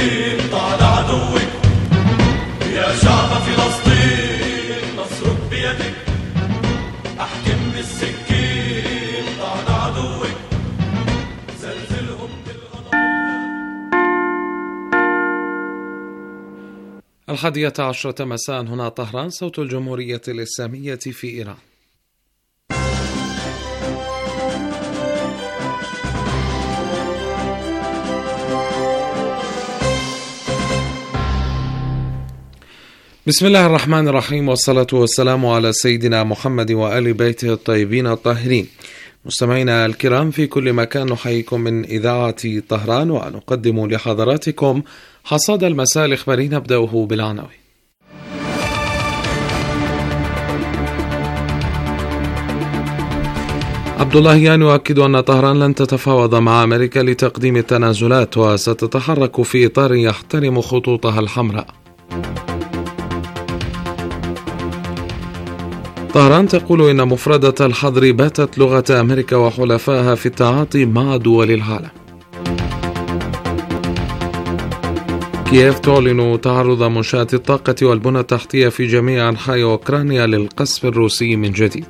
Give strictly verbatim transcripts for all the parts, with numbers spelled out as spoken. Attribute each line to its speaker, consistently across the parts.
Speaker 1: فلسطين طال عدوك، يا شعب فلسطين نصرك بيدك، احكم بالسكين طال عدوك، زلزلهم بالغضب.
Speaker 2: الحادية عشرة مساء هنا طهران، صوت الجمهورية الإسلامية في إيران. بسم الله الرحمن الرحيم، والصلاة والسلام على سيدنا محمد وآل بيته الطيبين الطاهرين. مستمعينا الكرام في كل مكان، نحييكم من إذاعة طهران ونقدم لحضراتكم حصاد المساء الإخباري، نبدأه بالعناوين. عبد اللهيان يؤكد أن طهران لن تتفاوض مع أمريكا لتقديم التنازلات، وستتحرك في إطار يحترم خطوطها الحمراء. طهران تقول إن مفردة الحظر باتت لغة أمريكا وحلفائها في التعاطي مع دول العالم. كييف تعلن تعرض منشآت الطاقة والبنى التحتية في جميع أنحاء أوكرانيا للقصف الروسي من جديد.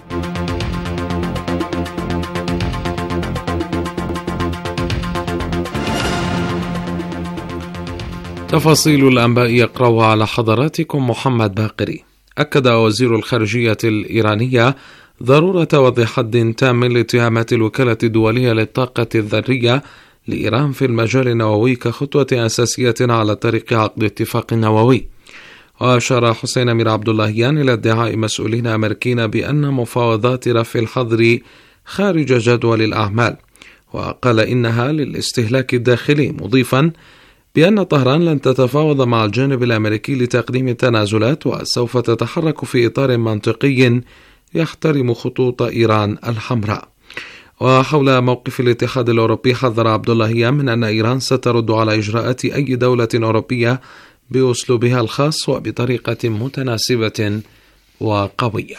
Speaker 2: تفاصيل الأنباء يقرأها على حضراتكم محمد باقري. أكد وزير الخارجية الإيرانية ضرورة وضع حد تام لاتهامات الوكالة الدولية للطاقة الذرية لإيران في المجال النووي كخطوة أساسية على طريق عقد اتفاق نووي. وأشار حسين أمير عبد اللهيان إلى ادعاء مسؤولين أمريكيين بأن مفاوضات رفع الحظر خارج جدول الأعمال، وقال إنها للاستهلاك الداخلي، مضيفا بأن طهران لن تتفاوض مع الجانب الأمريكي لتقديم التنازلات، وسوف تتحرك في إطار منطقي يحترم خطوط إيران الحمراء. وحول موقف الاتحاد الأوروبي، حذر عبد اللهيان من أن إيران سترد على إجراءات أي دولة أوروبية بأسلوبها الخاص وبطريقة متناسبة وقوية.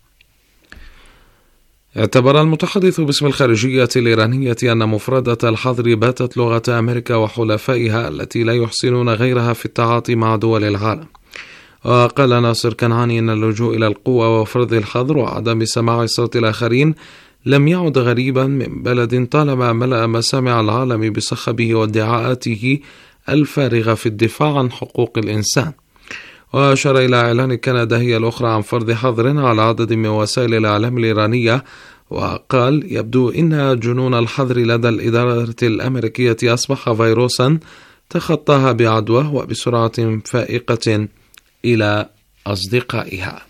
Speaker 2: اعتبر المتحدث باسم الخارجية الإيرانية أن مفردة الحظر باتت لغة أمريكا وحلفائها التي لا يحسنون غيرها في التعاطي مع دول العالم. وقال ناصر كنعاني أن اللجوء إلى القوة وفرض الحظر وعدم سماع صوت الآخرين لم يعد غريبا من بلد طالما ملأ مسامع العالم بصخبه وادعاءاته الفارغة في الدفاع عن حقوق الإنسان. وأشار إلى إعلان كندا هي الأخرى عن فرض حظر على عدد من وسائل الإعلام الإيرانية، وقال يبدو إن جنون الحظر لدى الإدارة الأمريكية أصبح فيروسا تخطاها بعدوى وبسرعة فائقة إلى أصدقائها.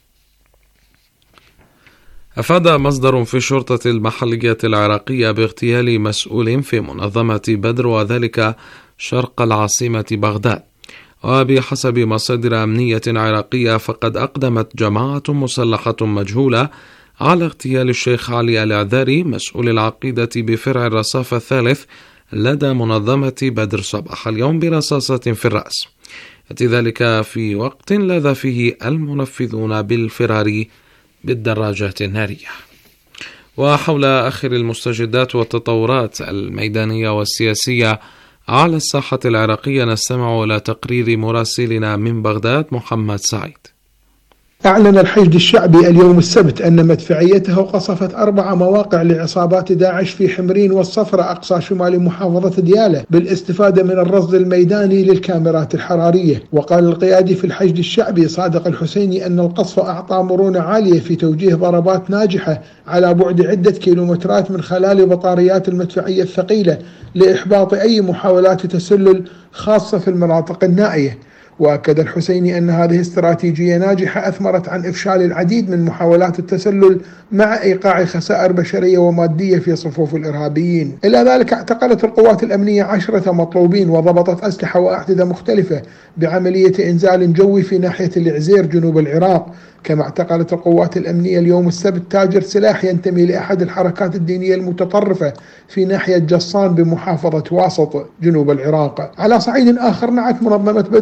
Speaker 2: أفاد مصدر في الشرطة المحلية العراقية باغتيال مسؤول في منظمة بدر، وذلك شرق العاصمة بغداد. وبحسب مصادر أمنية عراقية فقد أقدمت جماعة مسلحة مجهولة على اغتيال الشيخ علي العذاري مسؤول العقيدة بفرع الرصافة الثالث لدى منظمة بدر صباح اليوم برصاصة في الرأس، يأتي ذلك في وقت لاذ فيه المنفذون بالفرار بالدراجات النارية. وحول آخر المستجدات والتطورات الميدانية والسياسية على الساحة العراقية نستمع إلى تقرير مراسلنا من بغداد محمد سعيد.
Speaker 3: أعلن الحشد الشعبي اليوم السبت أن مدفعيته قصفت أربع مواقع لعصابات داعش في حمرين والصفرة أقصى شمال محافظة ديالى بالاستفادة من الرصد الميداني للكاميرات الحرارية. وقال القيادي في الحشد الشعبي صادق الحسيني أن القصف أعطى مرونة عالية في توجيه ضربات ناجحة على بعد عدة كيلومترات من خلال بطاريات المدفعية الثقيلة لإحباط أي محاولات تسلل خاصة في المناطق النائية. وأكد الحسيني أن هذه استراتيجية ناجحة أثمرت عن إفشال العديد من محاولات التسلل مع إيقاع خسائر بشرية ومادية في صفوف الإرهابيين. إلى ذلك اعتقلت القوات الأمنية عشرة مطلوبين وضبطت أسلحة وأحدثة مختلفة بعملية إنزال جوي في ناحية العزير جنوب العراق. كما اعتقلت القوات الأمنية اليوم السبت تاجر سلاح ينتمي لأحد الحركات الدينية المتطرفة في ناحية جصان بمحافظة واسط جنوب العراق. على صعيد آخر نعت منظمة بدر أحد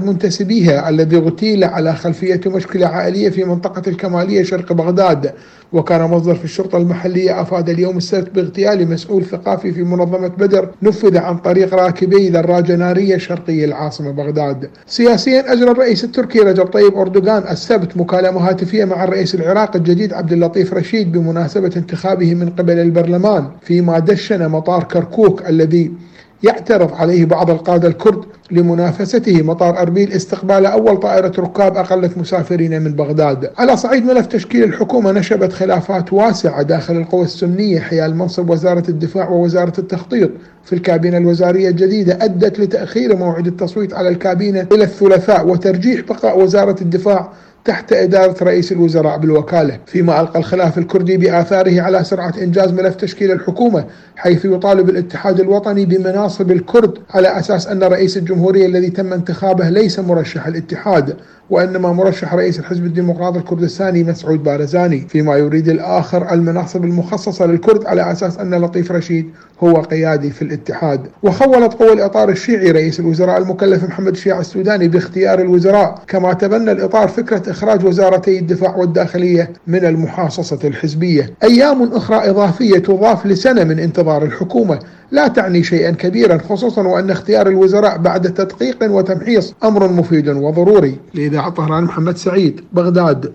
Speaker 3: منتسبيها الذي اغتيل على خلفية مشكلة عائلية في منطقة الكمالية شرق بغداد. وكان مصدر في الشرطة المحلية أفاد اليوم السبت باغتيال مسؤول ثقافي في منظمة بدر نفذ عن طريق راكبي دراجة نارية شرقي العاصمة بغداد. سياسيا، أجرى الرئيس التركي رجب طيب أردوغان السبت مكالمة هاتفية مع الرئيس العراقي الجديد عبد اللطيف رشيد بمناسبة انتخابه من قبل البرلمان، فيما دشن مطار كركوك الذي يعترض عليه بعض القادة الكرد لمنافسته مطار أربيل استقبال أول طائرة ركاب أقلت مسافرين من بغداد. على صعيد ملف تشكيل الحكومة، نشبت خلافات واسعة داخل القوى السنية حيال منصب وزارة الدفاع ووزارة التخطيط في الكابينة الوزارية الجديدة، أدت لتأخير موعد التصويت على الكابينة إلى الثلاثاء وترجيح بقاء وزارة الدفاع تحت إدارة رئيس الوزراء بالوكالة، فيما ألقى الخلاف الكردي بآثاره على سرعة إنجاز ملف تشكيل الحكومة، حيث يطالب الاتحاد الوطني بمناصب الكرد على أساس أن رئيس الجمهورية الذي تم انتخابه ليس مرشح الاتحاد وإنما مرشح رئيس الحزب الديمقراطي الكردستاني مسعود بارزاني، فيما يريد الآخر المناصب المخصصة للكرد على أساس أن لطيف رشيد هو قيادي في الاتحاد. وخولت قوى الإطار الشيعي رئيس الوزراء المكلف محمد الشيع السوداني باختيار الوزراء، كما تبنى الإطار فكرة إخراج وزارتي الدفاع والداخلية من المحاصصة الحزبية. أيام أخرى إضافية تضاف لسنة من انتظار الحكومة لا تعني شيئا كبيرا، خصوصا وأن اختيار الوزراء بعد تدقيق وتمحيص أمر مفيد وضروري. لإذاعة طهران، محمد سعيد، بغداد.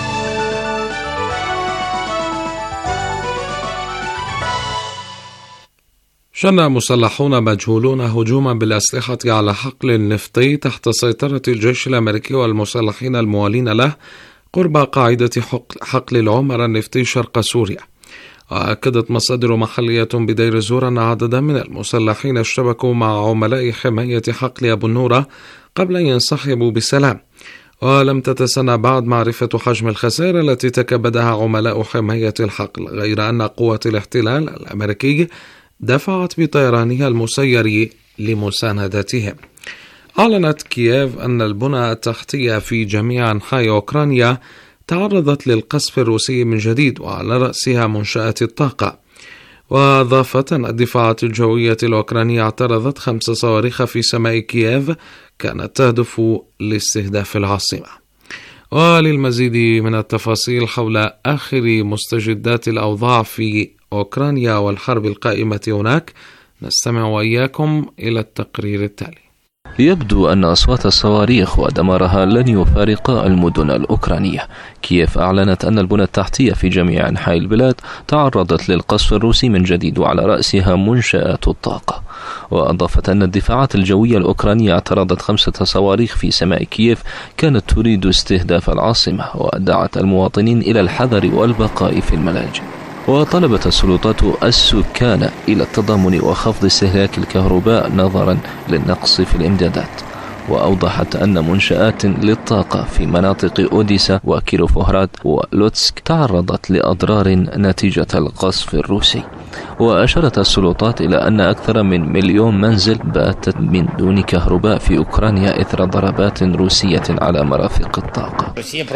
Speaker 2: شن مسلحون مجهولون هجوما بالأسلحة على حقل نفطي تحت سيطرة الجيش الأمريكي والمسلحين الموالين له قرب قاعدة حقل العمر النفطي شرق سوريا. وأكدت مصادر محلية بدير زور أن عددا من المسلحين اشتبكوا مع عملاء حماية حقل أبو النورة قبل أن ينسحبوا بسلام، ولم تتسنى بعد معرفة حجم الخسائر التي تكبدها عملاء حماية الحقل، غير أن قوات الاحتلال الأمريكي دفعت بطيرانها المسير لمساندتهم. أعلنت كييف أن البنى التحتية في جميع أنحاء أوكرانيا تعرضت للقصف الروسي من جديد وعلى رأسها منشآت الطاقة. وأضافت أن الدفاعات الجوية الأوكرانية اعترضت خمس صواريخ في سماء كييف كانت تهدف لاستهداف العاصمة. وللمزيد من التفاصيل حول آخر مستجدات الأوضاع في أوكرانيا والحرب القائمة هناك نستمع وإياكم إلى التقرير التالي.
Speaker 4: يبدو أن أصوات الصواريخ ودمارها لن يفارق المدن الأوكرانية. كييف أعلنت أن البنى التحتية في جميع أنحاء البلاد تعرضت للقصف الروسي من جديد وعلى رأسها منشآت الطاقة. وأضافت أن الدفاعات الجوية الأوكرانية اعترضت خمسة صواريخ في سماء كييف كانت تريد استهداف العاصمة، ودعت المواطنين إلى الحذر والبقاء في الملاجئ. وطلبت السلطات السكان إلى التضامن وخفض استهلاك الكهرباء نظرا للنقص في الإمدادات. وأوضحت أن منشآت للطاقة في مناطق أوديسا وكيروفوهراد ولوتسك تعرضت لأضرار نتيجة القصف الروسي. وأشارت السلطات إلى أن أكثر من مليون منزل باتت من دون كهرباء في أوكرانيا إثر ضربات روسية على مرافق الطاقة.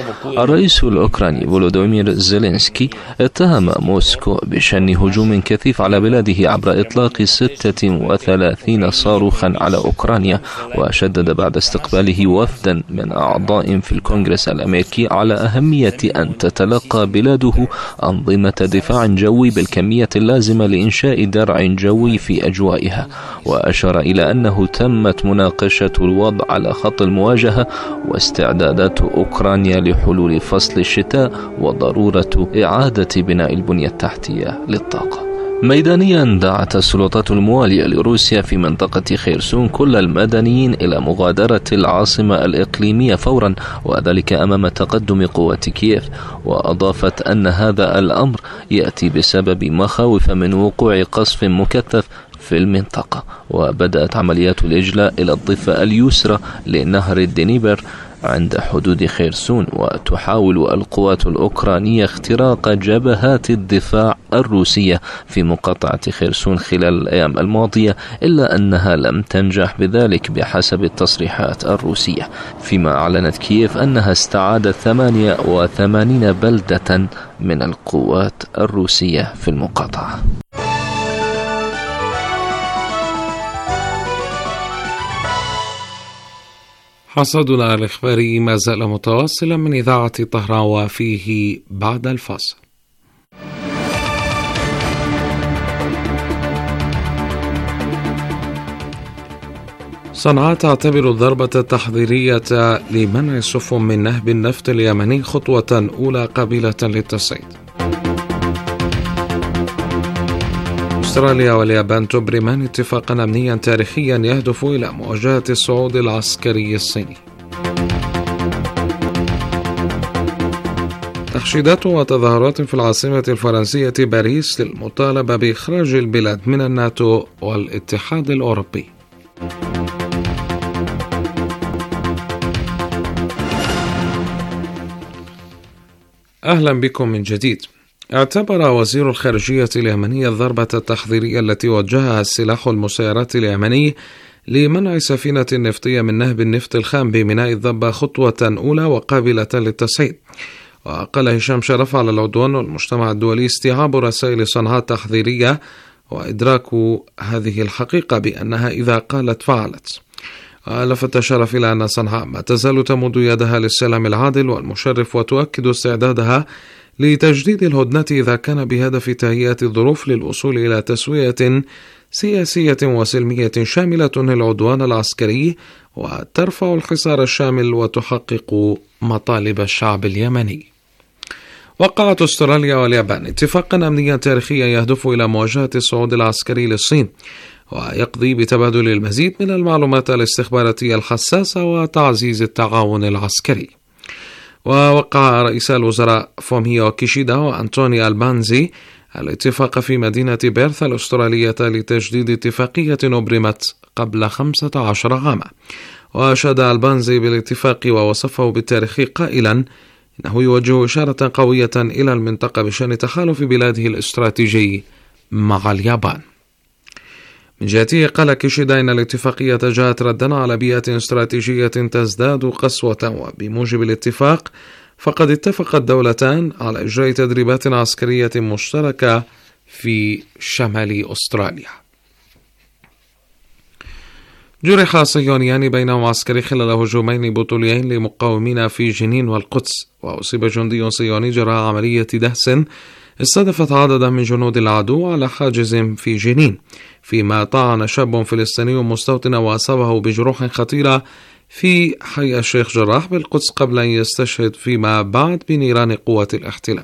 Speaker 4: الرئيس الأوكراني فولودومير زيلينسكي اتهم موسكو بشن هجوم كثيف على بلاده عبر إطلاق ستة وثلاثين صاروخا على أوكرانيا، وشدد بعد استقباله وفدا من أعضاء في الكونغرس الأمريكي على أهمية أن تتلقى بلاده أنظمة دفاع جوي بالكمية اللازمة لإنشاء درع جوي في أجوائها. وأشار إلى أنه تمت مناقشة الوضع على خط المواجهة واستعدادات أوكرانيا لحلول فصل الشتاء وضرورة إعادة بناء البنية التحتية للطاقة. ميدانيا دعت السلطات الموالية لروسيا في منطقة خيرسون كل المدنيين إلى مغادرة العاصمة الإقليمية فورا، وذلك أمام تقدم قوات كييف. وأضافت أن هذا الأمر يأتي بسبب مخاوف من وقوع قصف مكثف في المنطقة. وبدأت عمليات الإجلاء إلى الضفة اليسرى لنهر الدنيبر عند حدود خيرسون، وتحاول القوات الأوكرانية اختراق جبهات الدفاع الروسية في مقاطعة خيرسون خلال الأيام الماضية، إلا أنها لم تنجح بذلك بحسب التصريحات الروسية. فيما أعلنت كييف أنها استعادت ثمانية وثمانين بلدة من القوات الروسية في المقاطعة.
Speaker 2: حصادنا الإخباري ما زال متواصلا من إذاعة طهران وفيه بعد الفاصل. صنعاء تعتبر الضربة التحضيرية لمنع السفن من نهب النفط اليمني خطوة أولى قابلة للتصعيد. أستراليا واليابان تبرمان اتفاقا أمنيا تاريخيا يهدف إلى مواجهة الصعود العسكري الصيني. تحشيدات وتظاهرات في العاصمة الفرنسية باريس للمطالبة بإخراج البلاد من الناتو والاتحاد الأوروبي. أهلا بكم من جديد. اعتبر وزير الخارجية اليمني الضربة التحضيرية التي وجهها السلاح المسيرات اليمني لمنع سفينة نفطية من نهب النفط الخام بميناء الضبة خطوة أولى وقابلة للتصعيد. وقال هشام شرف على العدوان والمجتمع الدولي استيعاب رسائل صنعاء التحضيرية وإدراك هذه الحقيقة بأنها إذا قالت فعلت. لفت شرف إلى أن صنعاء ما تزال تمد يدها للسلام العادل والمشرف وتؤكد استعدادها لتجديد الهدنة إذا كان بهدف تهيئة الظروف للوصول إلى تسوية سياسية وسلمية شاملة للعدوان العسكري وترفع الحصار الشامل وتحقق مطالب الشعب اليمني. وقعت أستراليا واليابان اتفاقا أمنيا تاريخيا يهدف إلى مواجهة الصعود العسكري للصين ويقضي بتبادل المزيد من المعلومات الاستخباراتية الحساسة وتعزيز التعاون العسكري. ووقع رئيس الوزراء فوميو كيشيدا وأنتوني ألبانزي الاتفاق في مدينة بيرث الأسترالية لتجديد اتفاقية أبرمت قبل خمسة عشر عاما. وأشاد ألبانزي بالاتفاق ووصفه بالتاريخي قائلا إنه يوجه إشارة قوية إلى المنطقة بشأن تحالف بلاده الاستراتيجي مع اليابان. من جهته قال كيشيدا إن الاتفاقية جاءت ردا على بيئة استراتيجية تزداد قسوة، وبموجب الاتفاق فقد اتفق الدولتان على إجراء تدريبات عسكرية مشتركة في شمال أستراليا. جرح صهيونيان بينهم عسكري خلال هجومين بطوليين لمقاومين في جنين والقدس، وأصيب جندي صهيوني جراء عملية دهس استهدفت عددا من جنود العدو على حاجز في جنين، فيما طعن شاب فلسطيني مستوطنا وأصابه بجروح خطيرة في حي الشيخ جراح بالقدس قبل أن يستشهد فيما بعد بنيران قوة الاحتلال.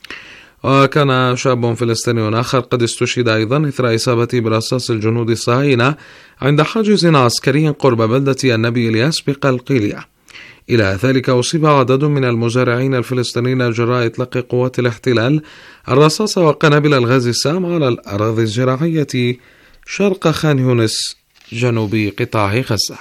Speaker 2: وكان شاب فلسطيني آخر قد استشهد أيضا إثر إصابته برصاص الجنود الصهاينة عند حاجز عسكري قرب بلدة النبي إلياس بقلقيلية. إلى ذلك أصيب عدد من المزارعين الفلسطينيين جراء إطلاق قوات الاحتلال الرصاص وقنابل الغاز السام على الأراضي الزراعية شرق خان يونس جنوب قطاع غزة.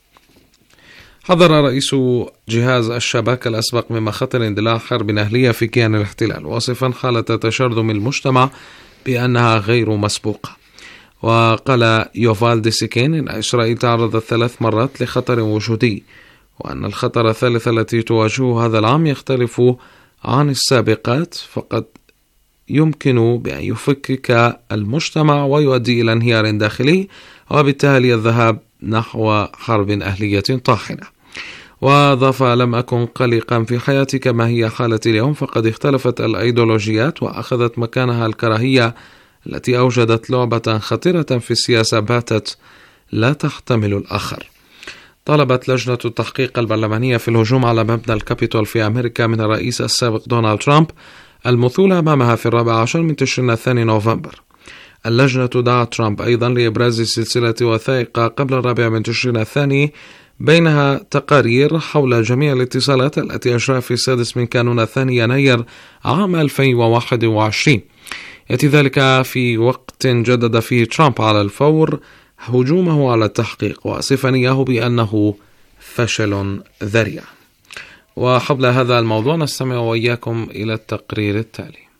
Speaker 2: حذر رئيس جهاز الشباك الأسبق من مخاطر اندلاع حرب أهلية في كيان الاحتلال، واصفا حالة تشرذم المجتمع بأنها غير مسبوقة. وقال يوفال ديسيكين إن إسرائيل تعرضت ثلاث مرات لخطر وجودي، وأن الخطر الثالث التي تواجهه هذا العام يختلف عن السابقات، فقد يمكن بأن يفكك المجتمع ويؤدي إلى انهيار داخلي وبالتالي الذهاب نحو حرب أهلية طاحنة. وأضاف: لم أكن قلقا في حياتي كما هي حالتي اليوم، فقد اختلفت الأيديولوجيات وأخذت مكانها الكراهية التي أوجدت لعبة خطيرة في السياسة باتت لا تحتمل الآخر. طلبت لجنة التحقيق البرلمانية في الهجوم على مبنى الكابيتول في أمريكا من الرئيس السابق دونالد ترامب المثول أمامها في الرابع عشر من تشرين الثاني نوفمبر. اللجنة دعت ترامب أيضا لإبراز سلسلة وثائق قبل الرابع من تشرين الثاني، بينها تقارير حول جميع الاتصالات التي أجراها في السادس من كانون الثاني يناير عام ألفين وواحد وعشرين. يأتي ذلك في وقت جدد فيه ترامب على الفور هجومه على التحقيق، وصفا إياه بأنه فشل ذريع. وحول هذا الموضوع نستمع وإياكم إلى التقرير التالي.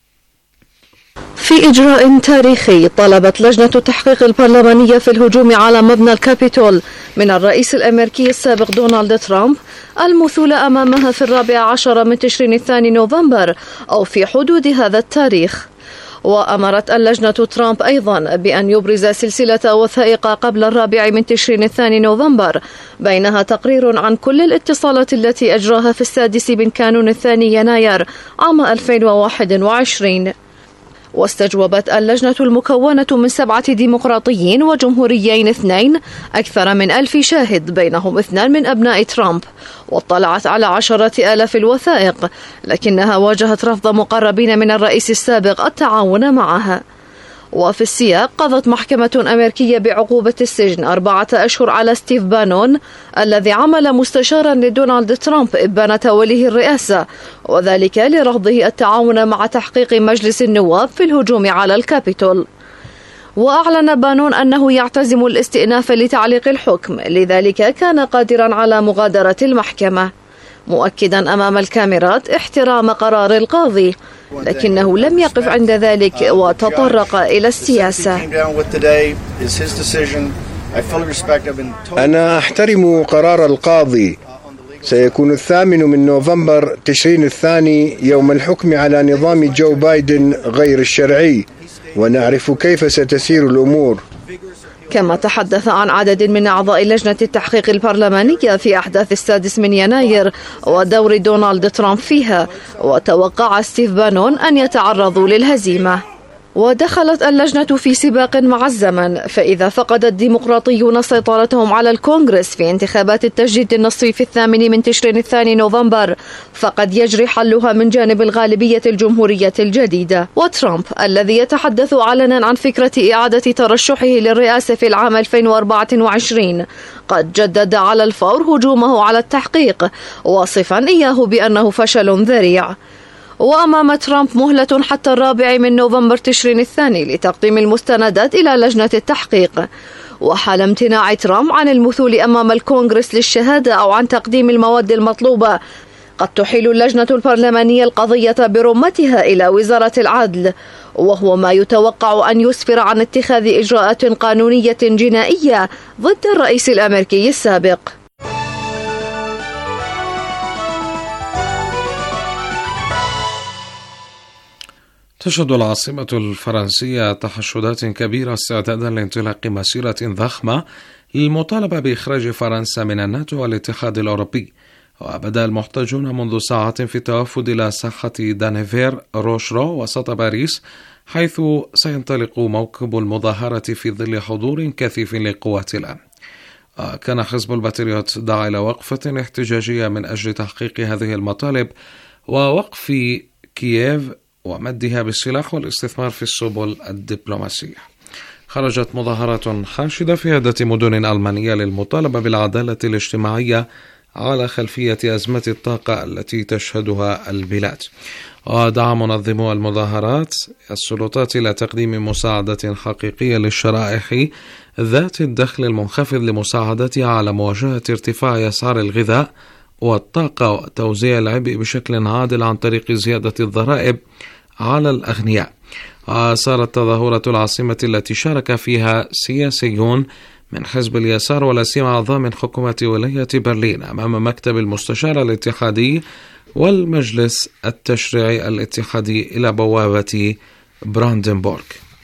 Speaker 5: في إجراء تاريخي، طلبت لجنة التحقيق البرلمانية في الهجوم على مبنى الكابيتول من الرئيس الأمريكي السابق دونالد ترامب المثول أمامها في الرابع عشر من تشرين الثاني نوفمبر أو في حدود هذا التاريخ. وأمرت اللجنة ترامب أيضا بأن يبرز سلسلة وثائق قبل الرابع من تشرين الثاني نوفمبر، بينها تقرير عن كل الاتصالات التي أجراها في السادس من كانون الثاني يناير عام ألفين وواحد وعشرين. واستجوبت اللجنة المكونة من سبعة ديمقراطيين وجمهوريين اثنين أكثر من ألف شاهد بينهم اثنان من أبناء ترامب، واطلعت على عشرات آلاف الوثائق، لكنها واجهت رفض مقربين من الرئيس السابق التعاون معها. وفي السياق قضت محكمة أمريكية بعقوبة السجن أربعة أشهر على ستيف بانون الذي عمل مستشارا لدونالد ترامب إبان توليه الرئاسة، وذلك لرفضه التعاون مع تحقيق مجلس النواب في الهجوم على الكابيتول. وأعلن بانون أنه يعتزم الاستئناف لتعليق الحكم، لذلك كان قادرا على مغادرة المحكمة، مؤكدا أمام الكاميرات احترام قرار القاضي، لكنه لم يقف عند ذلك وتطرق إلى السياسة.
Speaker 6: أنا أحترم قرار القاضي. سيكون الثامن من نوفمبر تشرين الثاني يوم الحكم على نظام جو بايدن غير الشرعي، ونعرف كيف ستسير الأمور.
Speaker 5: كما تحدث عن عدد من أعضاء لجنة التحقيق البرلمانية في أحداث السادس من يناير ودور دونالد ترامب فيها، وتوقع ستيف بانون أن يتعرضوا للهزيمة. ودخلت اللجنة في سباق مع الزمن، فإذا فقد الديمقراطيون سيطرتهم على الكونغرس في انتخابات التجديد النصفي في الثامن من تشرين الثاني نوفمبر، فقد يجري حلها من جانب الغالبية الجمهورية الجديدة. وترامب الذي يتحدث علنا عن فكرة إعادة ترشحه للرئاسة في العام ألفين وأربعة وعشرين قد جدد على الفور هجومه على التحقيق، واصفا إياه بأنه فشل ذريع. وأمام ترامب مهلة حتى الرابع من نوفمبر تشرين الثاني لتقديم المستندات إلى لجنة التحقيق. وحال امتناع ترامب عن المثول أمام الكونغرس للشهادة أو عن تقديم المواد المطلوبة، قد تحيل اللجنة البرلمانية القضية برمتها إلى وزارة العدل، وهو ما يتوقع أن يسفر عن اتخاذ إجراءات قانونية جنائية ضد الرئيس الأمريكي السابق.
Speaker 2: تشهد العاصمة الفرنسية تحشدات كبيرة استعدادا لانطلاق مسيرة ضخمة للمطالبة بإخراج فرنسا من الناتو والاتحاد الأوروبي. وبدأ المحتجون منذ ساعات في التوافد إلى ساحة دانيفير روشرو وسط باريس، حيث سينطلق موكب المظاهرة في ظل حضور كثيف لقوات الأمن. كان حزب الباتريوت دعا إلى وقفة احتجاجية من أجل تحقيق هذه المطالب ووقف كييف ومدها بالسلاح والاستثمار في السبل الدبلوماسية. خرجت مظاهرات حاشدة في عدة مدن ألمانية للمطالبة بالعدالة الاجتماعية على خلفية أزمة الطاقة التي تشهدها البلاد. ودعا منظمو المظاهرات السلطات إلى تقديم مساعدة حقيقية للشرائح ذات الدخل المنخفض لمساعدتها على مواجهة ارتفاع أسعار الغذاء والطاقة وتوزيع العبء بشكل عادل عن طريق زيادة الضرائب على الأغنياء. وصارت تظاهرة العاصمة التي شارك فيها سياسيون من حزب اليسار ولا سيما أعضاء من حكومة ولاية برلين أمام مكتب المستشار الاتحادي والمجلس التشريعي الاتحادي إلى بوابة براندنبورغ.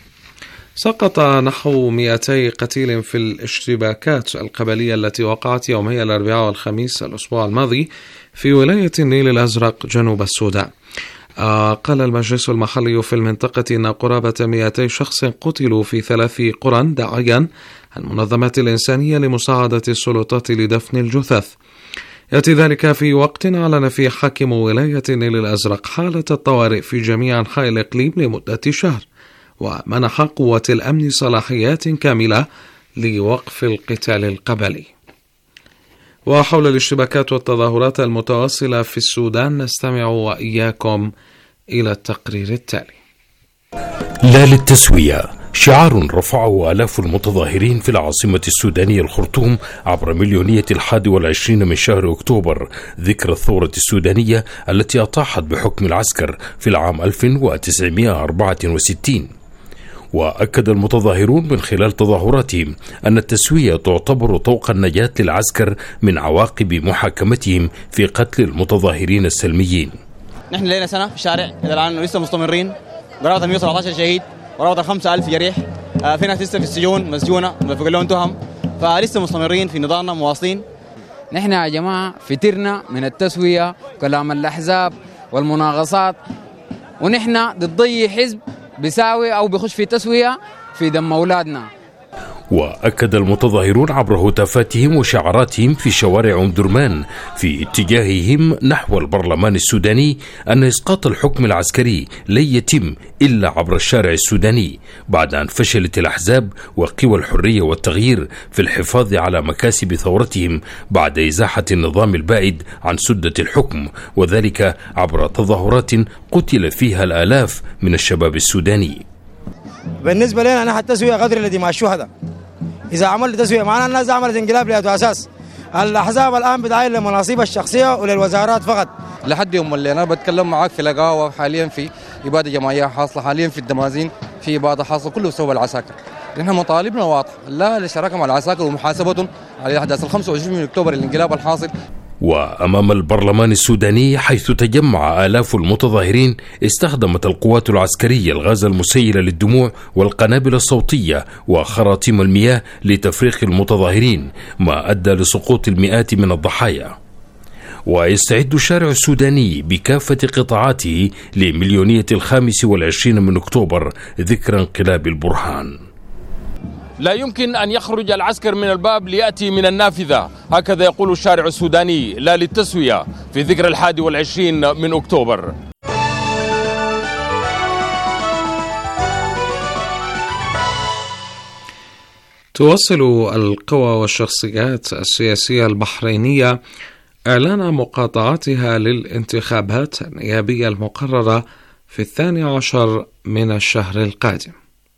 Speaker 2: سقط نحو مئتي قتيل في الاشتباكات القبلية التي وقعت يومي الأربعاء والخميس الأسبوع الماضي في ولاية النيل الأزرق جنوب السودان. آه قال المجلس المحلي في المنطقة أن قرابة مئتي شخص قتلوا في ثلاث قرى، داعيا المنظمات الإنسانية لمساعدة السلطات لدفن الجثث. يأتي ذلك في وقت أعلن فيه حاكم ولاية النيل الأزرق حالة الطوارئ في جميع أنحاء الإقليم لمدة شهر، ومنح قوة الأمن صلاحيات كاملة لوقف القتال القبلي. وحول الاشتباكات والتظاهرات المتواصلة في السودان نستمع وإياكم إلى التقرير التالي.
Speaker 7: لا للتسوية شعار رفعه آلاف المتظاهرين في العاصمة السودانية الخرطوم عبر مليونية الحادي والعشرين من شهر أكتوبر، ذكرى الثورة السودانية التي أطاحت بحكم العسكر في العام ألف وتسعمائة وأربعة وستين. وأكد المتظاهرون من خلال تظاهراتهم أن التسوية تعتبر طوق النجاة للعسكر من عواقب محاكمتهم في قتل المتظاهرين السلميين.
Speaker 8: نحن لنا سنة في الشارع إلى الآن ولسه مستمرين، قرابة مئة وسبعة عشر شهيد، قرابة خمسة آلاف جريح. في ناس لسه في السجون مسجونة مفقود لهم تهم، فلسه مستمرين في نضالنا مواصلين.
Speaker 9: نحن يا جماعة فترنا من التسوية كلام الأحزاب والمناغصات، ونحن ضد أي حزب بيساوي أو بيخش في تسوية في دم أولادنا.
Speaker 7: وأكد المتظاهرون عبر هتافاتهم وشعاراتهم في شوارع أم درمان في اتجاههم نحو البرلمان السوداني أن إسقاط الحكم العسكري لن يتم إلا عبر الشارع السوداني، بعد أن فشلت الأحزاب وقوى الحرية والتغيير في الحفاظ على مكاسب ثورتهم بعد إزاحة النظام البائد عن سدة الحكم، وذلك عبر تظاهرات قتل فيها الآلاف من الشباب السوداني.
Speaker 10: بالنسبة لنا نحن التسوية قدر لدماء الشهداء. إذا عملت تسوية معنا الناس عملت انقلاب لأدو أساس. الأحزاب الآن بتعين لمناصب الشخصية وللوزارات فقط.
Speaker 11: لحد يوم اللي أنا بتكلم معاك في لقاوة حاليا في إبادة جماعية حاصلة، حاليا في الدمازين في إبادة حاصلة، كله بسبب العساكر. نحن مطالبنا واضحة، لا للشراكة مع العساكر ومحاسبتهم على أحداث الخمسة وعشرين من أكتوبر الانقلاب الحاصل.
Speaker 7: وأمام البرلمان السوداني حيث تجمع آلاف المتظاهرين استخدمت القوات العسكرية الغاز المسيل للدموع والقنابل الصوتية وخراطيم المياه لتفريق المتظاهرين، ما أدى لسقوط المئات من الضحايا. ويستعد الشارع السوداني بكافة قطاعاته لمليونية الخامس والعشرين من أكتوبر ذكرى انقلاب البرهان.
Speaker 12: لا يمكن أن يخرج العسكر من الباب ليأتي من النافذة، هكذا يقول الشارع السوداني، لا للتسوية في ذكرى الحادي والعشرين من أكتوبر.
Speaker 2: تواصل القوى والشخصيات السياسية البحرينية إعلان مقاطعتها للانتخابات النيابية المقررة في الثاني عشر من الشهر القادم.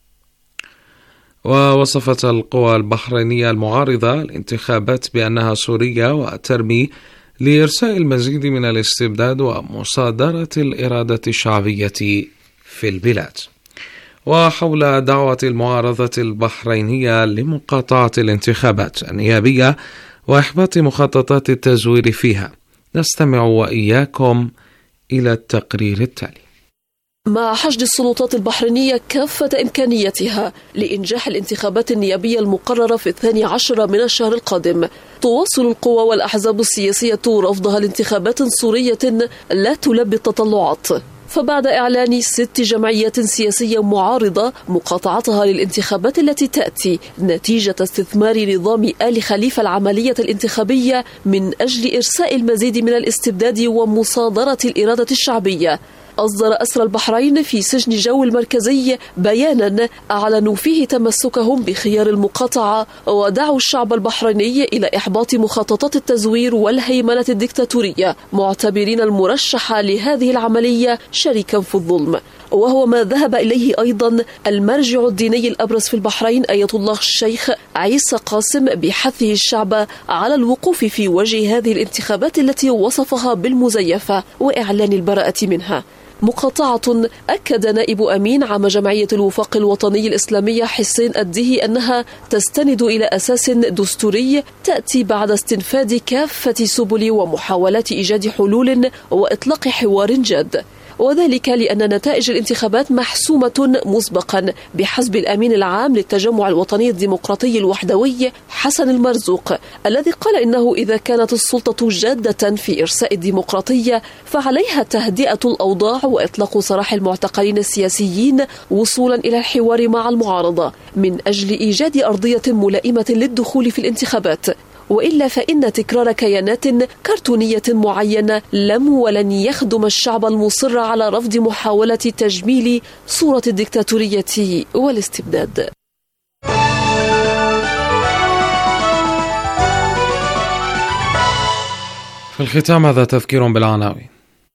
Speaker 2: ووصفت القوى البحرينية المعارضة الانتخابات بأنها سورية وترمي لإرساء المزيد من الاستبداد ومصادرة الإرادة الشعبية في البلاد. وحول دعوة المعارضة البحرينية لمقاطعة الانتخابات النيابية وإحباط مخططات التزوير فيها، نستمع وإياكم إلى التقرير التالي.
Speaker 13: مع حشد السلطات البحرينية كافة إمكانياتها لإنجاح الانتخابات النيابية المقررة في الثاني عشر من الشهر القادم، تواصل القوى والأحزاب السياسية رفضها لانتخابات سورية لا تلبي التطلعات. فبعد إعلان ست جمعيات سياسية معارضة مقاطعتها للانتخابات التي تأتي نتيجة استثمار نظام آل خليفة العملية الانتخابية من أجل إرساء المزيد من الاستبداد ومصادرة الإرادة الشعبية، أصدر أسرى البحرين في سجن جو المركزي بيانا أعلنوا فيه تمسكهم بخيار المقاطعة، ودعوا الشعب البحريني إلى إحباط مخططات التزوير والهيمنة الدكتاتورية، معتبرين المرشح لهذه العملية شريكا في الظلم. وهو ما ذهب إليه أيضا المرجع الديني الأبرز في البحرين آية الله الشيخ عيسى قاسم بحثه الشعب على الوقوف في وجه هذه الانتخابات التي وصفها بالمزيفة وإعلان البراءة منها. مقاطعة أكد نائب أمين عام جمعية الوفاق الوطني الإسلامية حسين الدهي أنها تستند إلى أساس دستوري تأتي بعد استنفاذ كافة سبل ومحاولات إيجاد حلول وإطلاق حوار جاد، وذلك لأن نتائج الانتخابات محسومة مسبقا بحسب الأمين العام للتجمع الوطني الديمقراطي الوحدوي حسن المرزوق، الذي قال إنه إذا كانت السلطة جادة في إرساء الديمقراطية فعليها تهدئة الأوضاع وإطلاق سراح المعتقلين السياسيين وصولا إلى الحوار مع المعارضة من أجل إيجاد أرضية ملائمة للدخول في الانتخابات، وإلا فإن تكرار كيانات كرتونية معينة لم ولن يخدم الشعب المصر على رفض محاولة تجميل صورة الدكتاتورية والاستبداد.
Speaker 2: في الختام هذا تذكير بالعناوين.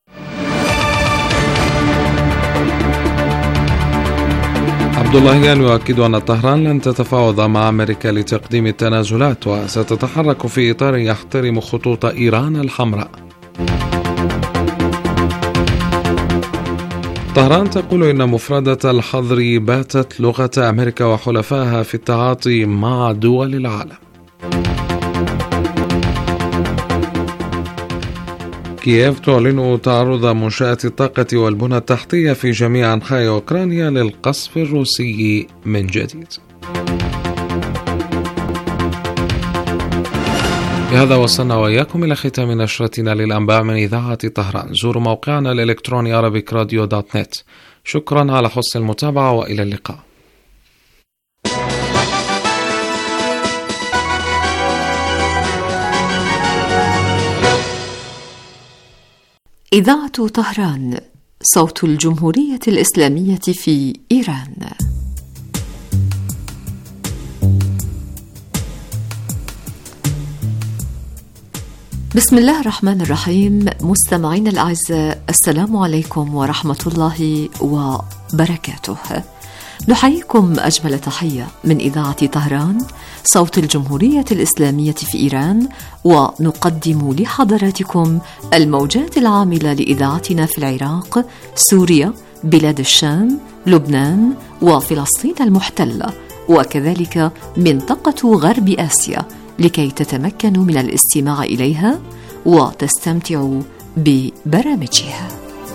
Speaker 2: عبد اللهيان يؤكد أن طهران لن تتفاوض مع أمريكا لتقديم التنازلات وستتحرك في إطار يحترم خطوط إيران الحمراء. طهران تقول إن مفردة الحظر باتت لغة أمريكا وحلفائها في التعاطي مع دول العالم. كييف تعلن تعرض منشآت الطاقة والبنى التحتية في جميع أنحاء أوكرانيا للقصف الروسي من جديد. بهذا وصلنا وإياكم إلى ختام نشرتنا للأنباء من إذاعة طهران. زوروا موقعنا الإلكتروني أرابيك راديو دوت نت. شكرا على حسن المتابعة وإلى اللقاء.
Speaker 14: إذاعة طهران، صوت الجمهورية الإسلامية في إيران. بسم الله الرحمن الرحيم. مستمعين الأعزاء، السلام عليكم ورحمة الله وبركاته. نحييكم أجمل تحية من إذاعة طهران، صوت الجمهورية الإسلامية في إيران، ونقدم لحضراتكم الموجات العاملة لإذاعتنا في العراق، سوريا، بلاد الشام، لبنان وفلسطين المحتلة، وكذلك منطقة غرب آسيا، لكي تتمكنوا من الاستماع إليها وتستمتعوا ببرامجها.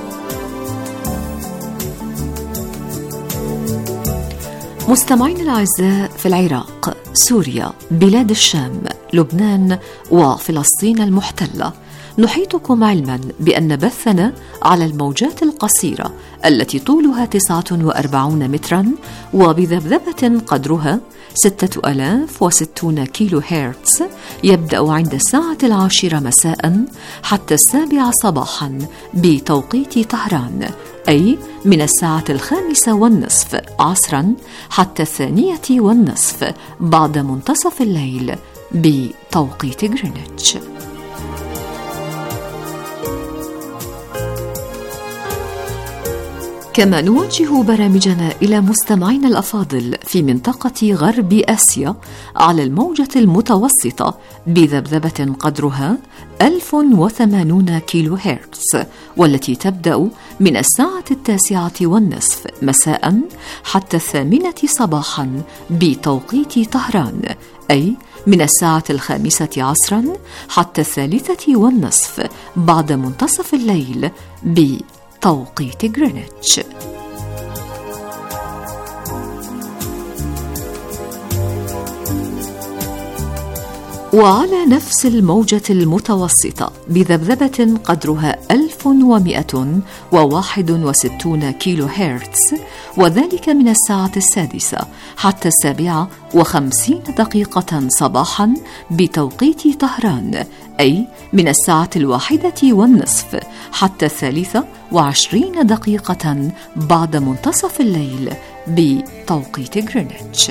Speaker 14: مستمعين الأعزاء، في العراق، سوريا، بلاد الشام، لبنان وفلسطين المحتلة، نحيطكم علما بأن بثنا على الموجات القصيرة التي طولها تسعة وأربعين مترا وبذبذبة قدرها ستة آلاف وستون كيلو هرتز يبدأ عند الساعة العاشرة مساء حتى السابعة صباحا بتوقيت طهران، أي من الساعة الخامسة والنصف عصرا حتى الثانية والنصف بعد منتصف الليل بتوقيت غرينتش. كما نوجه برامجنا إلى مستمعينا الأفاضل في منطقة غرب آسيا على الموجة المتوسطة بذبذبة قدرها ألف وثمانون كيلو هرتز، والتي تبدأ من الساعة التاسعة والنصف مساء حتى الثامنة صباحا بتوقيت طهران، أي من الساعة الخامسة عصرا حتى الثالثة والنصف بعد منتصف الليل بتوقيت غرينتش. وعلى نفس الموجة المتوسطة بذبذبة قدرها ألف ومئة وواحد وستون كيلو هرتز، وذلك من الساعة السادسة حتى السابعة وخمسين دقيقة صباحا بتوقيت طهران، أي من الساعة الواحدة والنصف حتى الثالثة وعشرين دقيقة بعد منتصف الليل بتوقيت غرينتش.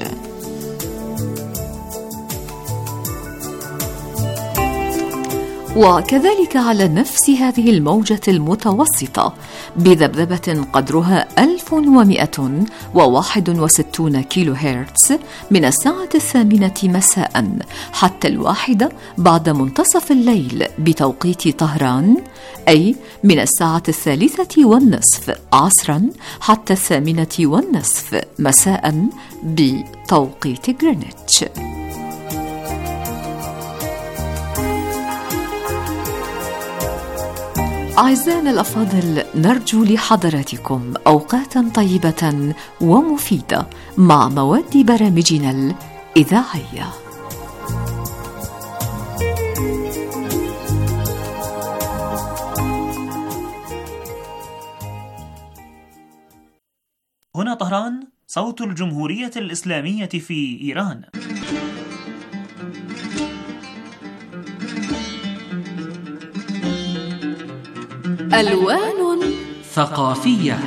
Speaker 14: وكذلك على نفس هذه الموجة المتوسطة بذبذبة قدرها ألف ومئة وواحد وستون كيلو هرتز من الساعة الثامنة مساء حتى الواحدة بعد منتصف الليل بتوقيت طهران، أي من الساعة الثالثة والنصف عصرا حتى الثامنة والنصف مساء بتوقيت غرينتش. أعزائنا الأفاضل، نرجو لحضراتكم أوقاتا طيبة ومفيدة مع مواد برامجنا الإذاعية.
Speaker 15: هنا طهران، صوت الجمهورية الإسلامية في إيران.
Speaker 13: ألوان
Speaker 15: ثقافية.